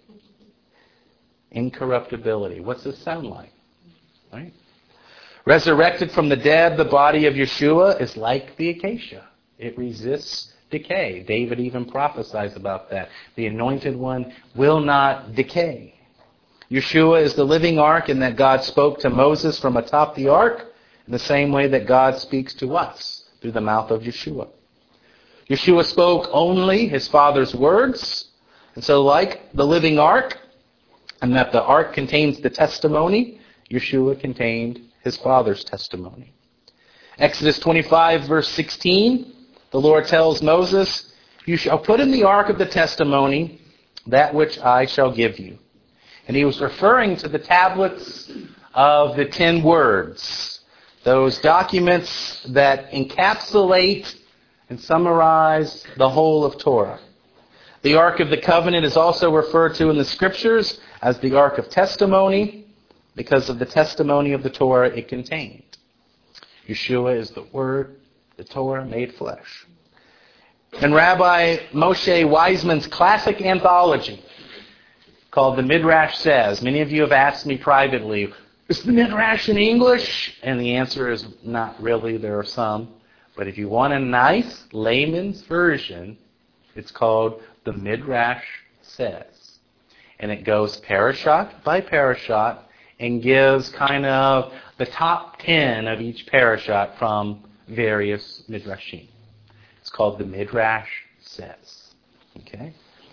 Speaker 1: Incorruptibility. What's this sound like? Right? Resurrected from the dead, the body of Yeshua is like the acacia. It resists decay. David even prophesies about that. The anointed one will not decay. Yeshua is the living ark in that God spoke to Moses from atop the ark in the same way that God speaks to us through the mouth of Yeshua. Yeshua spoke only his Father's words. And so like the living ark, and that the ark contains the testimony, Yeshua contained his Father's testimony. Exodus twenty-five, verse sixteen, the Lord tells Moses, "You shall put in the ark of the testimony that which I shall give you." And he was referring to the tablets of the ten words, those documents that encapsulate and summarize the whole of Torah. The Ark of the Covenant is also referred to in the Scriptures as the Ark of Testimony because of the testimony of the Torah it contained. Yeshua is the Word, the Torah made flesh. In Rabbi Moshe Wiseman's classic anthology called The Midrash Says, many of you have asked me privately, is the Midrash in English? And the answer is not really. There are some. But if you want a nice layman's version, it's called The Midrash Says. And it goes parashat by parashat and gives kind of the top ten of each parashat from various midrashim. It's called The Midrash Says. Okay?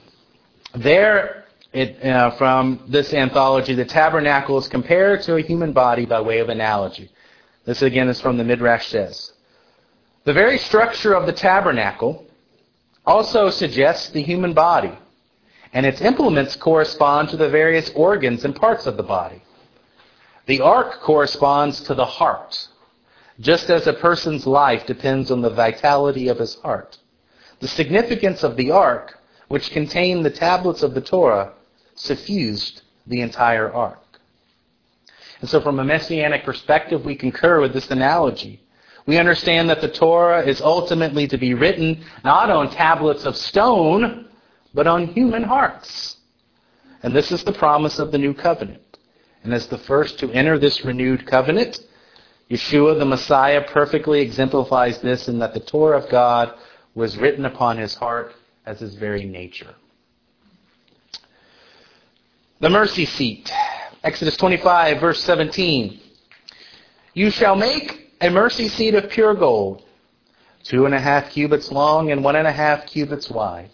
Speaker 1: There, it, uh, from this anthology, the tabernacle is compared to a human body by way of analogy. This again is from The Midrash Says. The very structure of the tabernacle also suggests the human body, and its implements correspond to the various organs and parts of the body. The ark corresponds to the heart, just as a person's life depends on the vitality of his heart. The significance of the ark, which contained the tablets of the Torah, suffused the entire ark. And so from a messianic perspective, we concur with this analogy. We understand that the Torah is ultimately to be written not on tablets of stone, but on human hearts. And this is the promise of the new covenant. And as the first to enter this renewed covenant, Yeshua the Messiah perfectly exemplifies this in that the Torah of God was written upon his heart as his very nature. The mercy seat. Exodus twenty-five, verse seventeen. You shall make a mercy seat of pure gold, two and a half cubits long and one and a half cubits wide.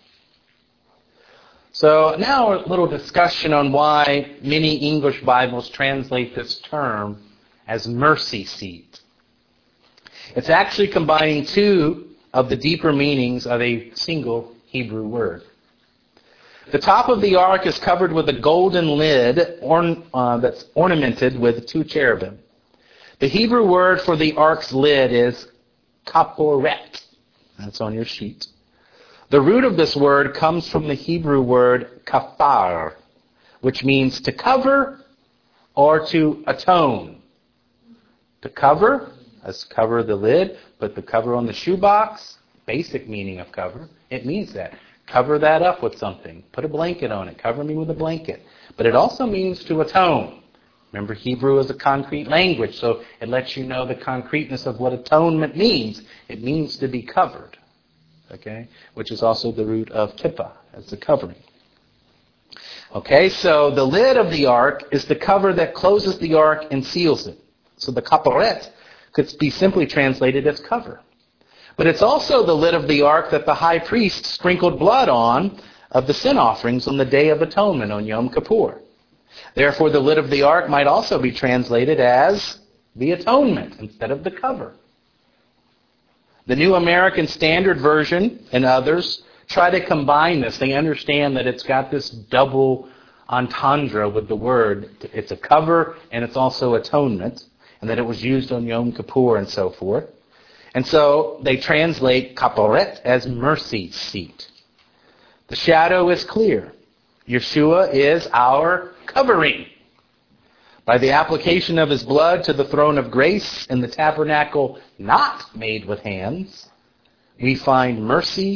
Speaker 1: So now a little discussion on why many English Bibles translate this term as mercy seat. It's actually combining two of the deeper meanings of a single Hebrew word. The top of the ark is covered with a golden lid orn, uh, that's ornamented with two cherubim. The Hebrew word for the ark's lid is kaporet. That's on your sheet. The root of this word comes from the Hebrew word kafar, which means to cover or to atone. To cover, as cover the lid, put the cover on the shoebox, basic meaning of cover, it means that. Cover that up with something. Put a blanket on it. Cover me with a blanket. But it also means to atone. Remember, Hebrew is a concrete language, so it lets you know the concreteness of what atonement means. It means to be covered, okay, which is also the root of kippah, as the covering. Okay, so the lid of the ark is the cover that closes the ark and seals it. So the kaporet could be simply translated as cover. But it's also the lid of the ark that the high priest sprinkled blood on of the sin offerings on the Day of Atonement on Yom Kippur. Therefore, the lid of the ark might also be translated as the atonement instead of the cover. The New American Standard Version and others try to combine this. They understand that it's got this double entendre with the word. It's a cover and it's also atonement, and that it was used on Yom Kippur and so forth. And so they translate kaporet as mercy seat. The shadow is clear. Yeshua is our covering. By the application of his blood to the throne of grace in the tabernacle not made with hands, we find mercy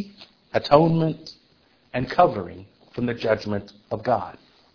Speaker 1: atonement, and covering from the judgment of God.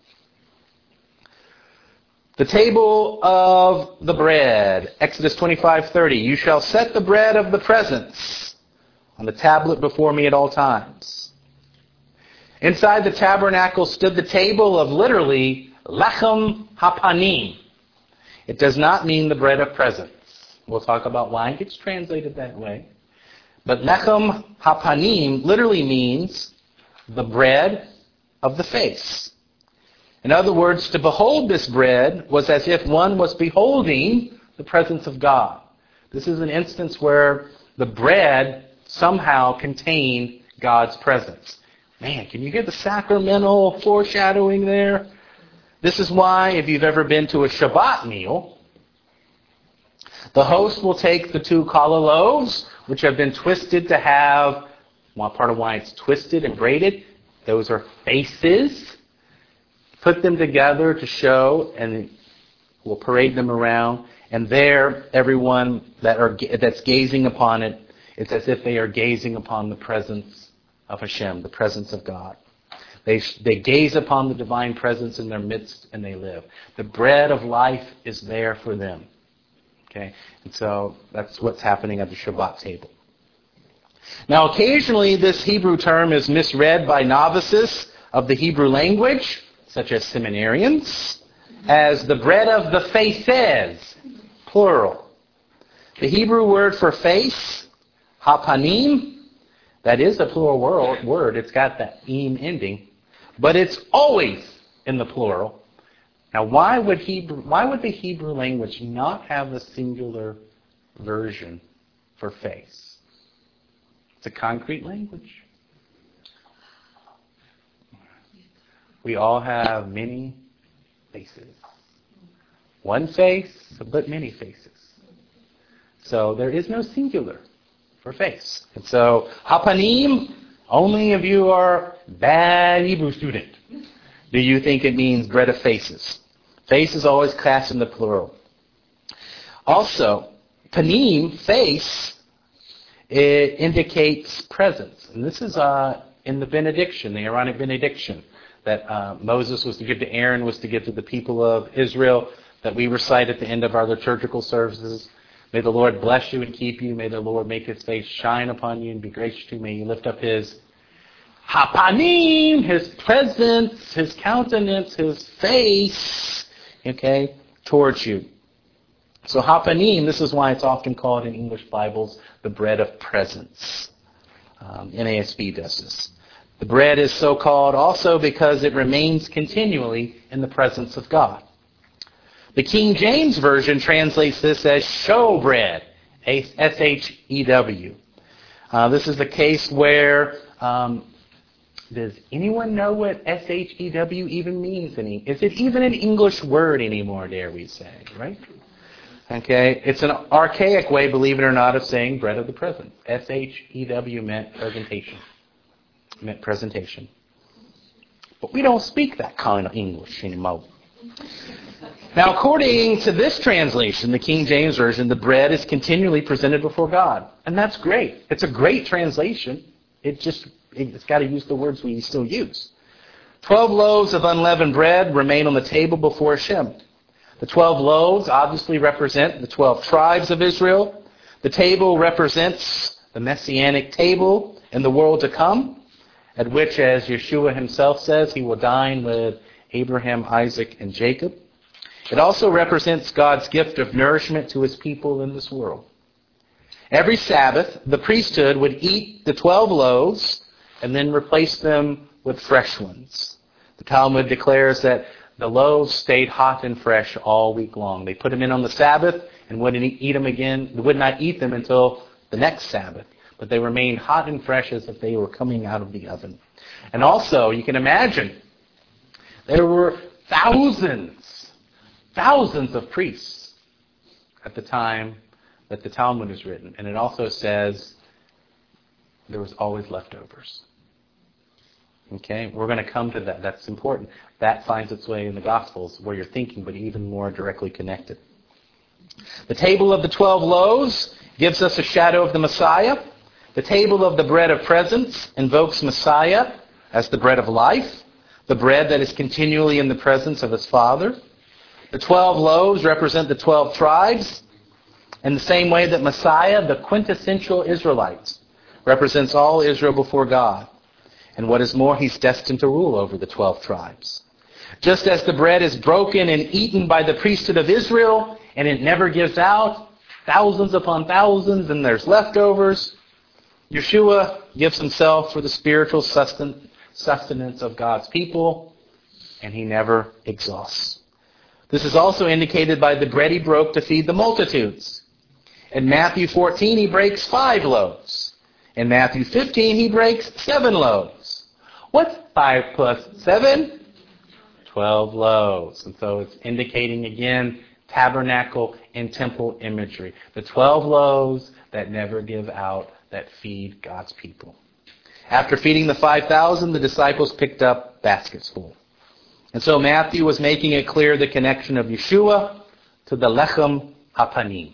Speaker 1: The table of the bread, Exodus twenty-five thirty. You shall set the bread of the presence on the tablet before me at all times. Inside the tabernacle stood the table of literally lechem hapanim. It does not mean the bread of presence. We'll talk about why it gets translated that way. But lechem hapanim literally means the bread of the face. In other words, to behold this bread was as if one was beholding the presence of God. This is an instance where the bread somehow contained God's presence. Man, can you get the sacramental foreshadowing there? This is why, if you've ever been to a Shabbat meal, the host will take the two challah loaves, which have been twisted to have, well, part of why it's twisted and braided, those are faces. Put them together to show, and we'll parade them around. And there, everyone that are that's gazing upon it, it's as if they are gazing upon the presence of Hashem, the presence of God. They they gaze upon the divine presence in their midst, and they live. The bread of life is there for them. Okay, and so that's what's happening at the Shabbat table. Now, occasionally, this Hebrew term is misread by novices of the Hebrew language, such as seminarians, as the bread of the faces, plural. The Hebrew word for face, hapanim, that is a plural word. It's got that im ending, but it's always in the plural. Now, why would Hebrew, why would the Hebrew language not have a singular version for face? It's a concrete language. We all have many faces. One face, but many faces. So there is no singular for face. And so, hapanim, only if you are a bad Hebrew student do you think it means bread of faces. Face is always cast in the plural. Also, panim, face, it indicates presence. And this is uh, in the benediction, the Aaronic benediction, that uh, Moses was to give to Aaron, was to give to the people of Israel, that we recite at the end of our liturgical services. May the Lord bless you and keep you. May the Lord make his face shine upon you and be gracious to you. May you lift up his hapanim, his presence, his countenance, his face, okay, towards you. So hapanim, this is why it's often called in English Bibles the bread of presence. Um, N A S B does this. The bread is so called also because it remains continually in the presence of God. The King James Version translates this as show bread, S H E W. Uh, this is the case where, um, does anyone know what S H E W even means? Any? Is it even an English word anymore, dare we say, right? Okay, it's an archaic way, believe it or not, of saying bread of the present. S H E W meant presentation. meant presentation. But we don't speak that kind of English anymore. Now, according to this translation, the King James Version, the bread is continually presented before God. And that's great. It's a great translation. It just, it's got to use the words we still use. Twelve loaves of unleavened bread remain on the table before Hashem. The twelve loaves obviously represent the twelve tribes of Israel. The table represents the Messianic table in the world to come, at which, as Yeshua himself says, he will dine with Abraham, Isaac, and Jacob. It also represents God's gift of nourishment to his people in this world. Every Sabbath, the priesthood would eat the twelve loaves and then replace them with fresh ones. The Talmud declares that the loaves stayed hot and fresh all week long. They put them in on the Sabbath and wouldn't eat them again. They would not eat them until the next Sabbath. But they remained hot and fresh as if they were coming out of the oven. And also, you can imagine, there were thousands, thousands of priests at the time that the Talmud was written. And it also says there was always leftovers. Okay, we're going to come to that. That's important. That finds its way in the Gospels, where you're thinking, but even more directly connected. The table of the twelve loaves gives us a shadow of the Messiah. The table of the bread of presence invokes Messiah as the bread of life, the bread that is continually in the presence of his Father. The twelve loaves represent the twelve tribes in the same way that Messiah, the quintessential Israelite, represents all Israel before God. And what is more, he's destined to rule over the twelve tribes. Just as the bread is broken and eaten by the priesthood of Israel, and it never gives out, thousands upon thousands, and there's leftovers, Yeshua gives himself for the spiritual sustenance of God's people, and he never exhausts. This is also indicated by the bread he broke to feed the multitudes. In Matthew fourteen, he breaks five loaves. In Matthew fifteen, he breaks seven loaves. What's five plus seven? Twelve loaves. And so it's indicating again tabernacle and temple imagery. The twelve loaves that never give out, that feed God's people. After feeding the five thousand, the disciples picked up baskets full. And so Matthew was making it clear the connection of Yeshua to the Lechem HaPanim.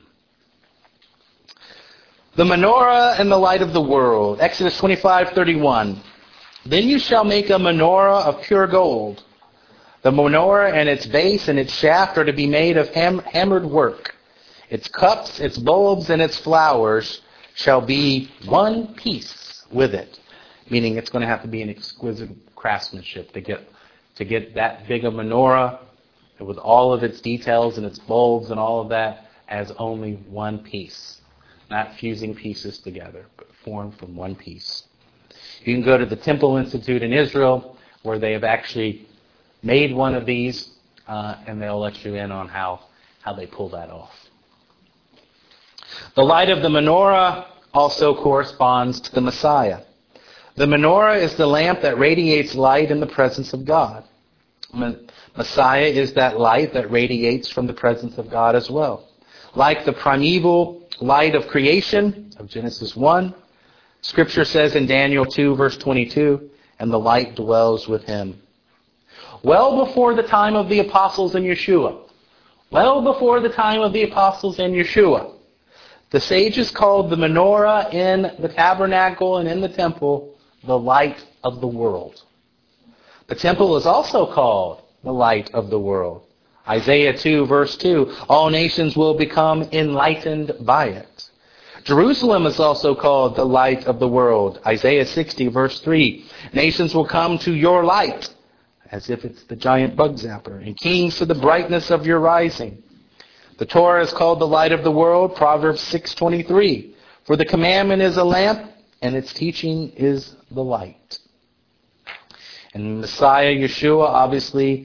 Speaker 1: The menorah and the light of the world. Exodus twenty-five thirty-one. Then you shall make a menorah of pure gold. The menorah and its base and its shaft are to be made of ham- hammered work. Its cups, its bulbs, and its flowers shall be one piece with it. Meaning it's going to have to be an exquisite craftsmanship to get to get that big a menorah with all of its details and its bulbs and all of that as only one piece. Not fusing pieces together, but formed from one piece. You can go to the Temple Institute in Israel, where they have actually made one of these, uh, and they'll let you in on how, how they pull that off. The light of the menorah also corresponds to the Messiah. The menorah is the lamp that radiates light in the presence of God. Messiah is that light that radiates from the presence of God as well. Like the primeval light of creation of Genesis one, Scripture says in Daniel two, verse twenty-two, and the light dwells with him. Well before the time of the apostles and Yeshua, well before the time of the apostles and Yeshua, the sages called the menorah in the tabernacle and in the temple the light of the world. The temple is also called the light of the world. Isaiah two, verse two, all nations will become enlightened by it. Jerusalem is also called the light of the world. Isaiah sixty, verse three, nations will come to your light, as if it's the giant bug zapper, and kings to the brightness of your rising. The Torah is called the light of the world, Proverbs six twenty-three, for the commandment is a lamp, and its teaching is the light. And Messiah, Yeshua, obviously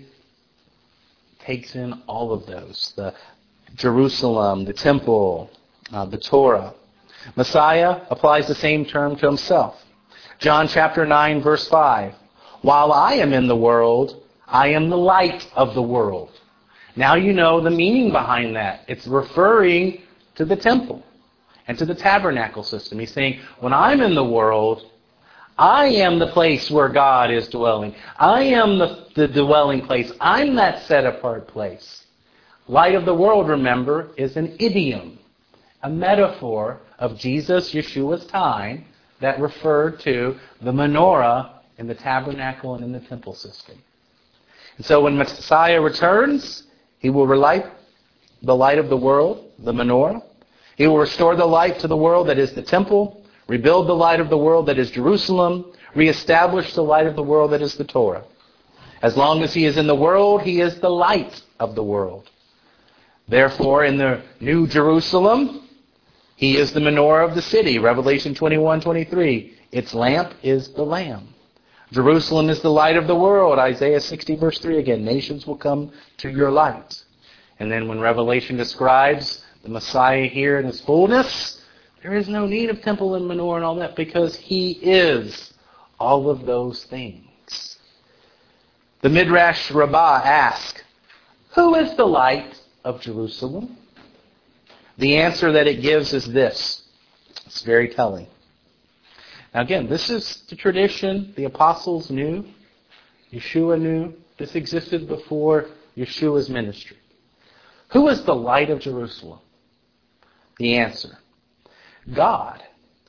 Speaker 1: takes in all of those. The Jerusalem, the temple, uh, the Torah. Messiah applies the same term to himself. John chapter nine, verse five. While I am in the world, I am the light of the world. Now you know the meaning behind that. It's referring to the temple and to the tabernacle system. He's saying, when I'm in the world, I am the place where God is dwelling. I am the, the dwelling place. I'm that set-apart place. Light of the world, remember, is an idiom, a metaphor of Jesus, Yeshua's time, that referred to the menorah in the tabernacle and in the temple system. And so when Messiah returns, he will relight the light of the world, the menorah. He will restore the light to the world that is the temple, rebuild the light of the world that is Jerusalem, reestablish the light of the world that is the Torah. As long as he is in the world, he is the light of the world. Therefore, in the New Jerusalem, he is the menorah of the city, Revelation twenty-one twenty-three. Its lamp is the Lamb. Jerusalem is the light of the world, Isaiah sixty verse three again. Nations will come to your light. And then when Revelation describes the Messiah here in his fullness, there is no need of temple and menorah and all that, because he is all of those things. The Midrash Rabbah asks, who is the light of Jerusalem? The answer that it gives is this. It's very telling. Now again, this is the tradition the apostles knew, Yeshua knew. This existed before Yeshua's ministry. Who is the light of Jerusalem? The answer. God,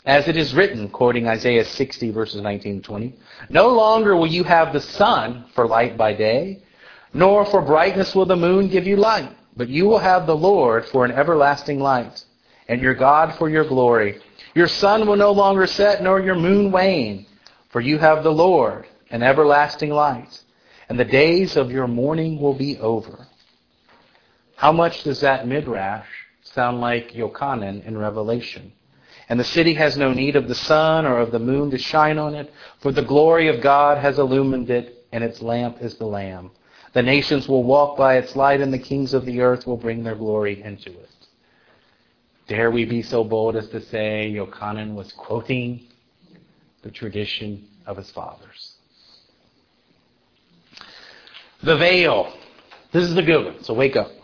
Speaker 1: As it is written, quoting Isaiah sixty, verses nineteen and twenty, no longer will you have the sun for light by day, nor for brightness will the moon give you light, but you will have the Lord for an everlasting light, and your God for your glory. Your sun will no longer set, nor your moon wane, for you have the Lord, an everlasting light, and the days of your mourning will be over. How much does that midrash sound like Yochanan in Revelation? And the city has no need of the sun or of the moon to shine on it, for the glory of God has illumined it, and its lamp is the Lamb. The nations will walk by its light, and the kings of the earth will bring their glory into it. Dare we be so bold as to say Yochanan was quoting the tradition of his fathers? The veil. This is the good one, so wake up.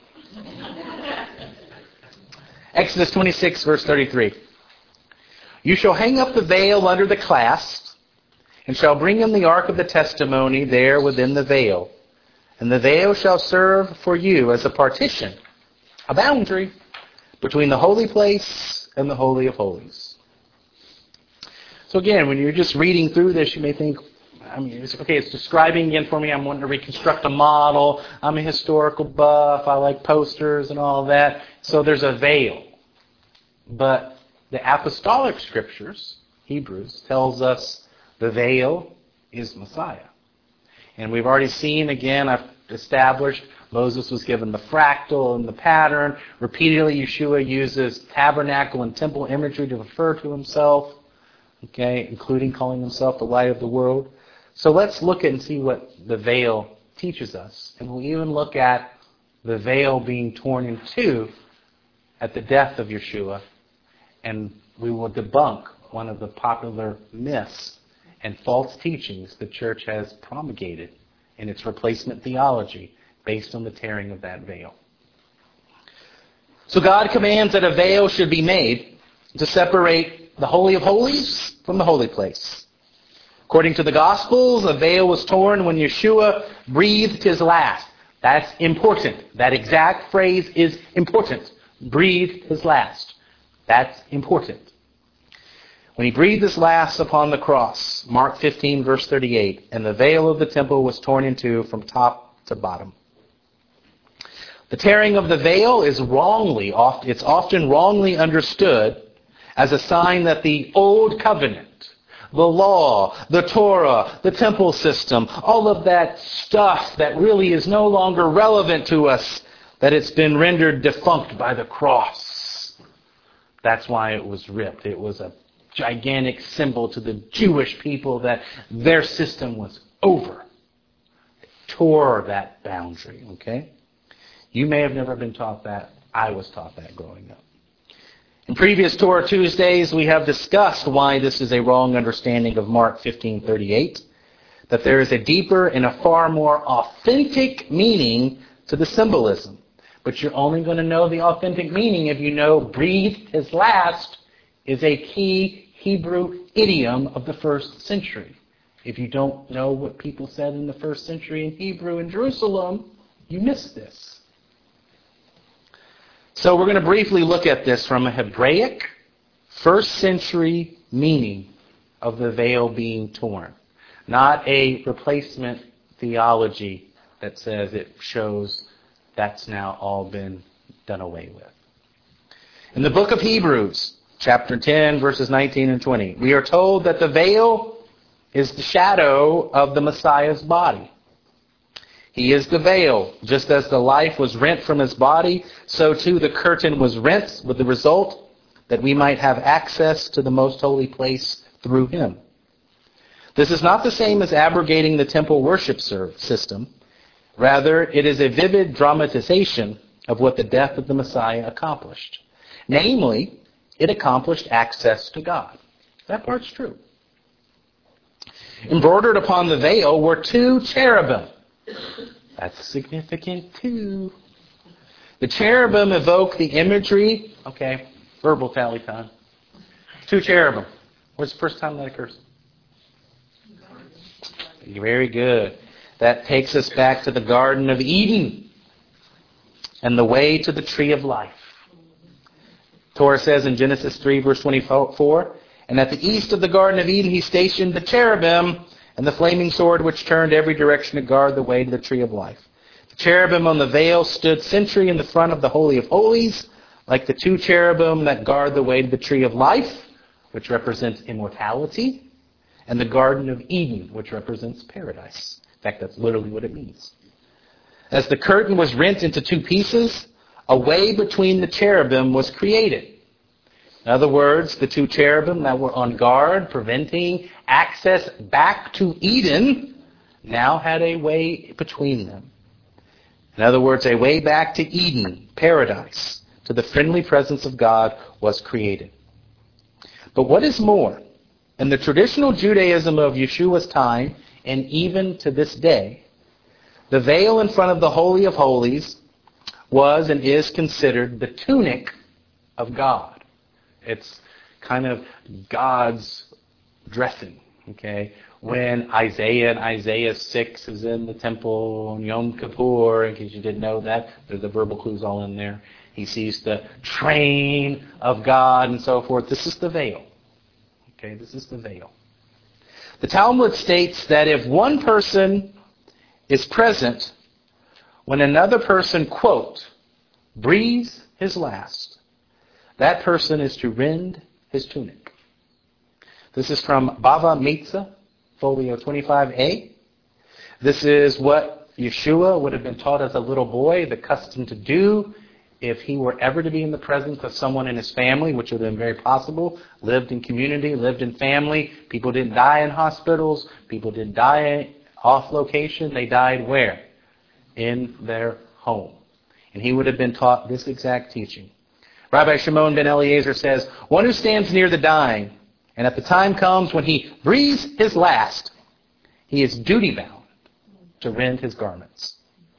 Speaker 1: Exodus twenty-six, verse thirty-three. You shall hang up the veil under the clasps, and shall bring him the ark of the testimony there within the veil. And the veil shall serve for you as a partition, a boundary, between the holy place and the Holy of Holies. So again, when you're just reading through this, you may think, I mean, it's, okay, it's describing again for me. I'm wanting to reconstruct a model. I'm a historical buff. I like posters and all of that. So there's a veil. But the apostolic scriptures, Hebrews, tells us the veil is Messiah. And we've already seen, again, I've established, Moses was given the fractal and the pattern. Repeatedly, Yeshua uses tabernacle and temple imagery to refer to himself, okay, including calling himself the light of the world. So let's look at and see what the veil teaches us. And we'll even look at the veil being torn in two at the death of Yeshua. And we will debunk one of the popular myths and false teachings the church has promulgated in its replacement theology based on the tearing of that veil. So God commands that a veil should be made to separate the Holy of Holies from the holy place. According to the Gospels, a veil was torn when Yeshua breathed his last. That's important. That exact phrase is important. Breathed his last. That's important. When he breathed his last upon the cross, Mark fifteen, verse thirty-eight, and the veil of the temple was torn in two from top to bottom. The tearing of the veil is wrongly, it's often wrongly understood as a sign that the old covenant, the law, the Torah, the temple system, all of that stuff that really is no longer relevant to us, that it's been rendered defunct by the cross. That's why it was ripped. It was a gigantic symbol to the Jewish people that their system was over. It tore that boundary, okay? You may have never been taught that. I was taught that growing up. In previous Torah Tuesdays, we have discussed why this is a wrong understanding of Mark fifteen thirty-eight, that there is a deeper and a far more authentic meaning to the symbolism. But you're only going to know the authentic meaning if you know breathed his last is a key Hebrew idiom of the first century. If you don't know what people said in the first century in Hebrew in Jerusalem, you miss this. So we're going to briefly look at this from a Hebraic first century meaning of the veil being torn. Not a replacement theology that says it shows that's now all been done away with. In the book of Hebrews, chapter ten, verses nineteen and twenty, we are told that the veil is the shadow of the Messiah's body. He is the veil. Just as the life was rent from his body, so too the curtain was rent, with the result that we might have access to the most holy place through him. This is not the same as abrogating the temple worship system. Rather, it is a vivid dramatization of what the death of the Messiah accomplished. Namely, it accomplished access to God. That part's true. Embroidered upon the veil were two cherubim. That's significant too. The cherubim evoke the imagery. Okay, verbal tally time. Two cherubim. What's the first time that occurs? Very good. That takes us back to the Garden of Eden and the way to the tree of life. Torah says in Genesis three, verse twenty-four, And at the east of the Garden of Eden he stationed the cherubim and the flaming sword which turned every direction to guard the way to the tree of life. The cherubim on the veil stood sentry in the front of the Holy of Holies, like the two cherubim that guard the way to the tree of life, which represents immortality, and the Garden of Eden, which represents paradise. In fact, that's literally what it means. As the curtain was rent into two pieces, a way between the cherubim was created. In other words, the two cherubim that were on guard, preventing access back to Eden, now had a way between them. In other words, a way back to Eden, paradise, to the friendly presence of God was created. But what is more, in the traditional Judaism of Yeshua's time, and even to this day, the veil in front of the Holy of Holies was and is considered the tunic of God. It's kind of God's dressing, okay? When Isaiah and Isaiah six is in the temple on Yom Kippur, in case you didn't know that, there's the verbal clues all in there. He sees the train of God and so forth. This is the veil. Okay, this is the veil. The Talmud states that if one person is present when another person, quote, breathes his last, that person is to rend his tunic. This is from Bava Metzia, folio twenty-five A. This is what Yeshua would have been taught as a little boy, the custom to do if he were ever to be in the presence of someone in his family, which would have been very possible, lived in community, lived in family. People didn't die in hospitals. People didn't die off location. They died where? In their home. And he would have been taught this exact teaching. Rabbi Shimon ben Eliezer says, one who stands near the dying, and at the time comes when he breathes his last, he is duty-bound to rend his garments.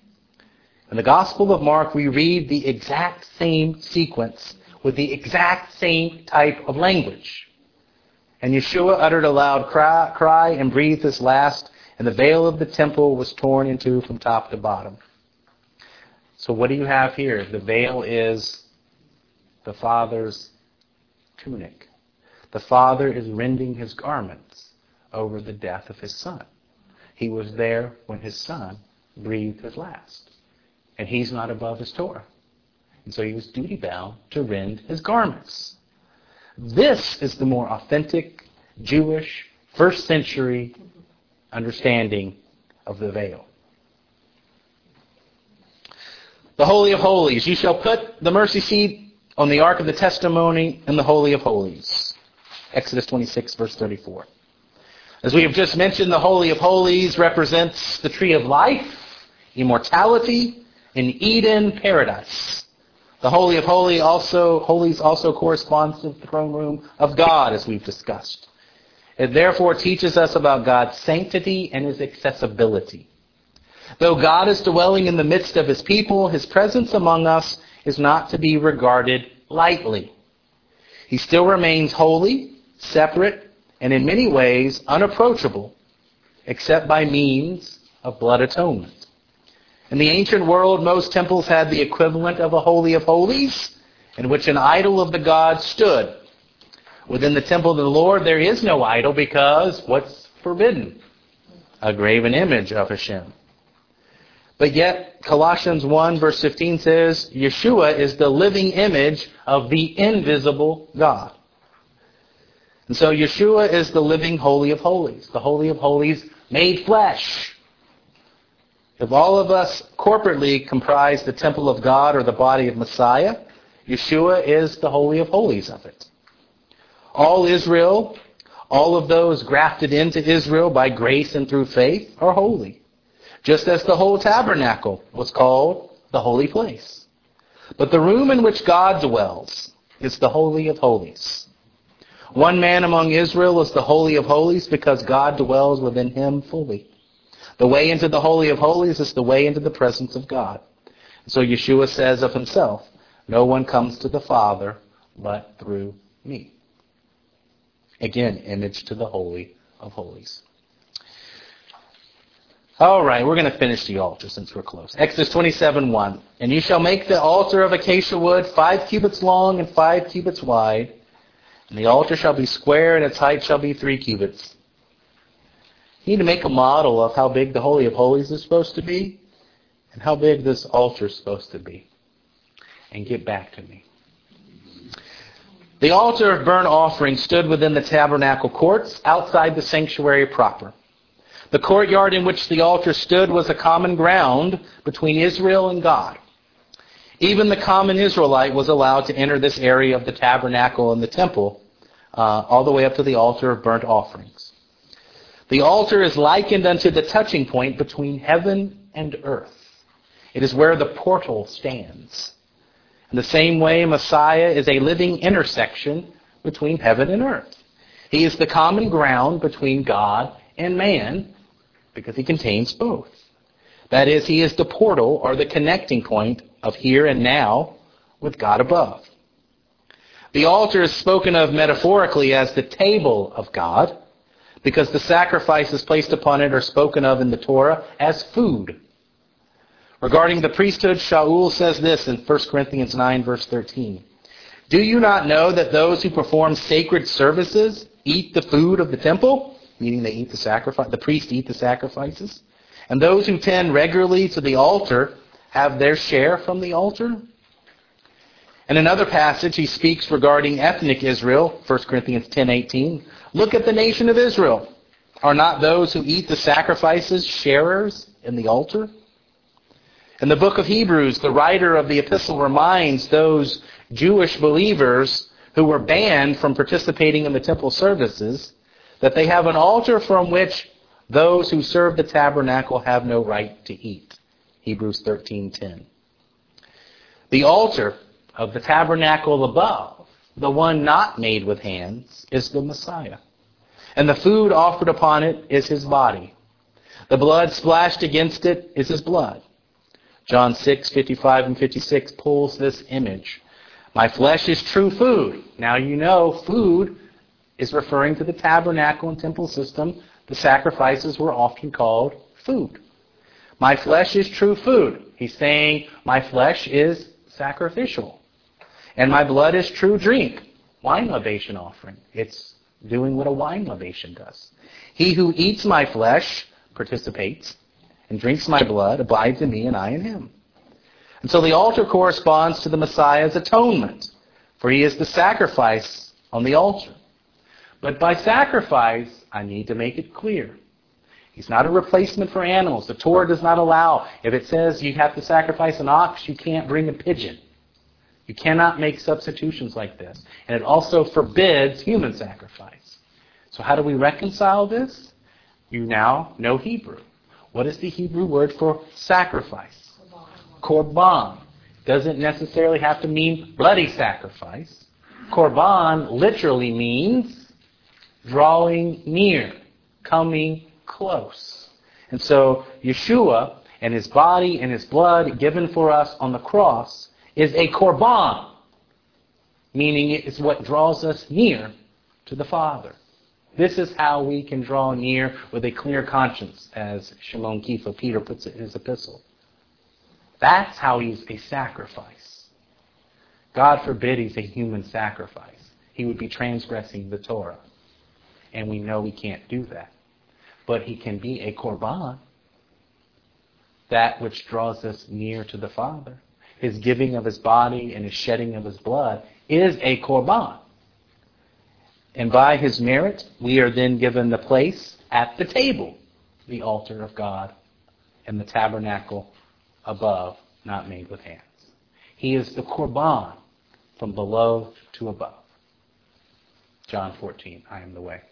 Speaker 1: In the Gospel of Mark, we read the exact same sequence with the exact same type of language. And Yeshua uttered a loud cry, cry and breathed his last, and the veil of the temple was torn in two from top to bottom. So what do you have here? The veil is the Father's tunic. The Father is rending his garments over the death of his Son. He was there when his Son breathed his last. And he's not above his Torah. And so he was duty-bound to rend his garments. This is the more authentic Jewish first century understanding of the veil. The Holy of Holies. You shall put the mercy seat on the Ark of the Testimony in the Holy of Holies. Exodus twenty-six, verse thirty-four. As we have just mentioned, the Holy of Holies represents the tree of life, immortality, and Eden paradise. The Holy of Holies also, Holies also corresponds to the throne room of God, as we've discussed. It therefore teaches us about God's sanctity and his accessibility. Though God is dwelling in the midst of his people, his presence among us is not to be regarded lightly. He still remains holy, separate, and in many ways unapproachable, except by means of blood atonement. In the ancient world, most temples had the equivalent of a Holy of Holies, in which an idol of the god stood. Within the temple of the Lord, there is no idol because what's forbidden? A graven image of Hashem. But yet, Colossians one, verse fifteen says, Yeshua is the living image of the invisible God. And so Yeshua is the living Holy of Holies, the Holy of Holies made flesh. If all of us corporately comprise the temple of God or the body of Messiah, Yeshua is the Holy of Holies of it. All Israel, all of those grafted into Israel by grace and through faith are holy. Just as the whole tabernacle was called the holy place. But the room in which God dwells is the Holy of Holies. One man among Israel is the Holy of Holies because God dwells within him fully. The way into the Holy of Holies is the way into the presence of God. So Yeshua says of himself, no one comes to the Father but through me. Again, image to the Holy of Holies. All right, we're going to finish the altar since we're close. Exodus twenty-seven one. And you shall make the altar of acacia wood five cubits long and five cubits wide. And the altar shall be square, and its height shall be three cubits. You need to make a model of how big the Holy of Holies is supposed to be and how big this altar is supposed to be. And get back to me. The altar of burnt offering stood within the tabernacle courts outside the sanctuary proper. The courtyard in which the altar stood was a common ground between Israel and God. Even the common Israelite was allowed to enter this area of the tabernacle and the temple, uh, all the way up to the altar of burnt offerings. The altar is likened unto the touching point between heaven and earth. It is where the portal stands. In the same way, Messiah is a living intersection between heaven and earth. He is the common ground between God and man because he contains both. That is, he is the portal or the connecting point of here and now with God above. The altar is spoken of metaphorically as the table of God because the sacrifices placed upon it are spoken of in the Torah as food. Regarding the priesthood, Shaul says this in First Corinthians nine, verse thirteen. Do you not know that those who perform sacred services eat the food of the temple? Meaning they eat the sacrifice. The priests eat the sacrifices. And those who tend regularly to the altar have their share from the altar. In another passage, he speaks regarding ethnic Israel, First Corinthians ten eighteen. Look at the nation of Israel. Are not those who eat the sacrifices sharers in the altar? In the book of Hebrews, the writer of the epistle reminds those Jewish believers who were banned from participating in the temple services that they have an altar from which those who serve the tabernacle have no right to eat. Hebrews thirteen ten. The altar of the tabernacle above, the one not made with hands, is the Messiah. And the food offered upon it is his body. The blood splashed against it is his blood. John six fifty-five and fifty-six pulls this image. My flesh is true food. Now you know food is referring to the tabernacle and temple system. The sacrifices were often called food. My flesh is true food. He's saying my flesh is sacrificial. And my blood is true drink. Wine libation offering. It's doing what a wine libation does. He who eats my flesh participates and drinks my blood, abides in me, and I in him. And so the altar corresponds to the Messiah's atonement, for he is the sacrifice on the altar. But by sacrifice, I need to make it clear. He's not a replacement for animals. The Torah does not allow. If it says you have to sacrifice an ox, you can't bring a pigeon. You cannot make substitutions like this. And it also forbids human sacrifice. So how do we reconcile this? You now know Hebrew. What is the Hebrew word for sacrifice? Korban. Doesn't necessarily have to mean bloody sacrifice. Korban literally means drawing near, coming close. And so Yeshua and his body and his blood given for us on the cross is a korban, meaning it is what draws us near to the Father. This is how we can draw near with a clear conscience, as Shimon Kefa, Peter puts it in his epistle. That's how he's a sacrifice. God forbid he's a human sacrifice. He would be transgressing the Torah. And we know we can't do that. But he can be a korban, that which draws us near to the Father. His giving of his body and his shedding of his blood is a korban. And by his merit, we are then given the place at the table, the altar of God, and the tabernacle above, not made with hands. He is the korban from below to above. John fourteen, I am the way.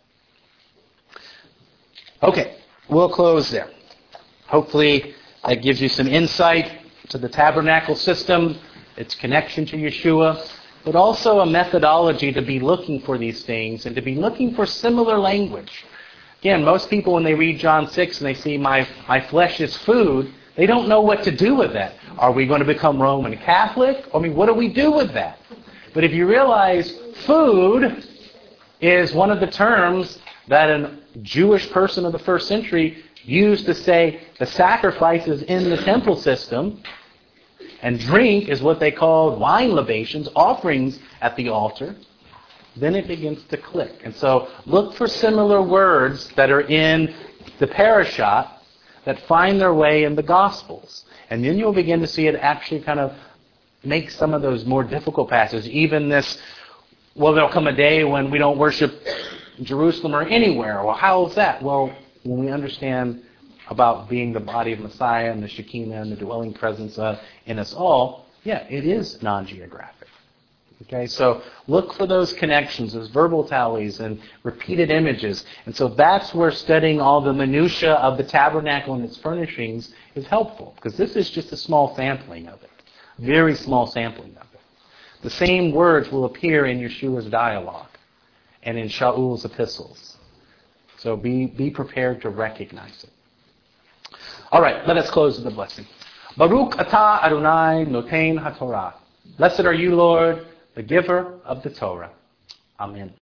Speaker 1: Okay, we'll close there. Hopefully that gives you some insight to the tabernacle system, its connection to Yeshua, but also a methodology to be looking for these things and to be looking for similar language. Again, most people when they read John six and they see my, my flesh is food, they don't know what to do with that. Are we going to become Roman Catholic? I mean, what do we do with that? But if you realize food is one of the terms that a Jewish person of the first century used to say the sacrifices in the temple system, and drink is what they called wine libations, offerings at the altar, then it begins to click. And so look for similar words that are in the parashat that find their way in the Gospels. And then you'll begin to see it actually kind of make some of those more difficult passages, even this, well, there'll come a day when we don't worship Jerusalem or anywhere. Well, how is that? Well, when we understand about being the body of Messiah and the Shekinah and the dwelling presence uh, in us all, yeah, it is non-geographic. Okay, so look for those connections, those verbal tallies and repeated images. And so that's where studying all the minutiae of the tabernacle and its furnishings is helpful, because this is just a small sampling of it, very small sampling of it. The same words will appear in Yeshua's dialogue and in Shaul's epistles. So be, be prepared to recognize it. All right, let us close with a blessing. Baruch atah Adonai noten haTorah. Blessed are you, Lord, the giver of the Torah. Amen.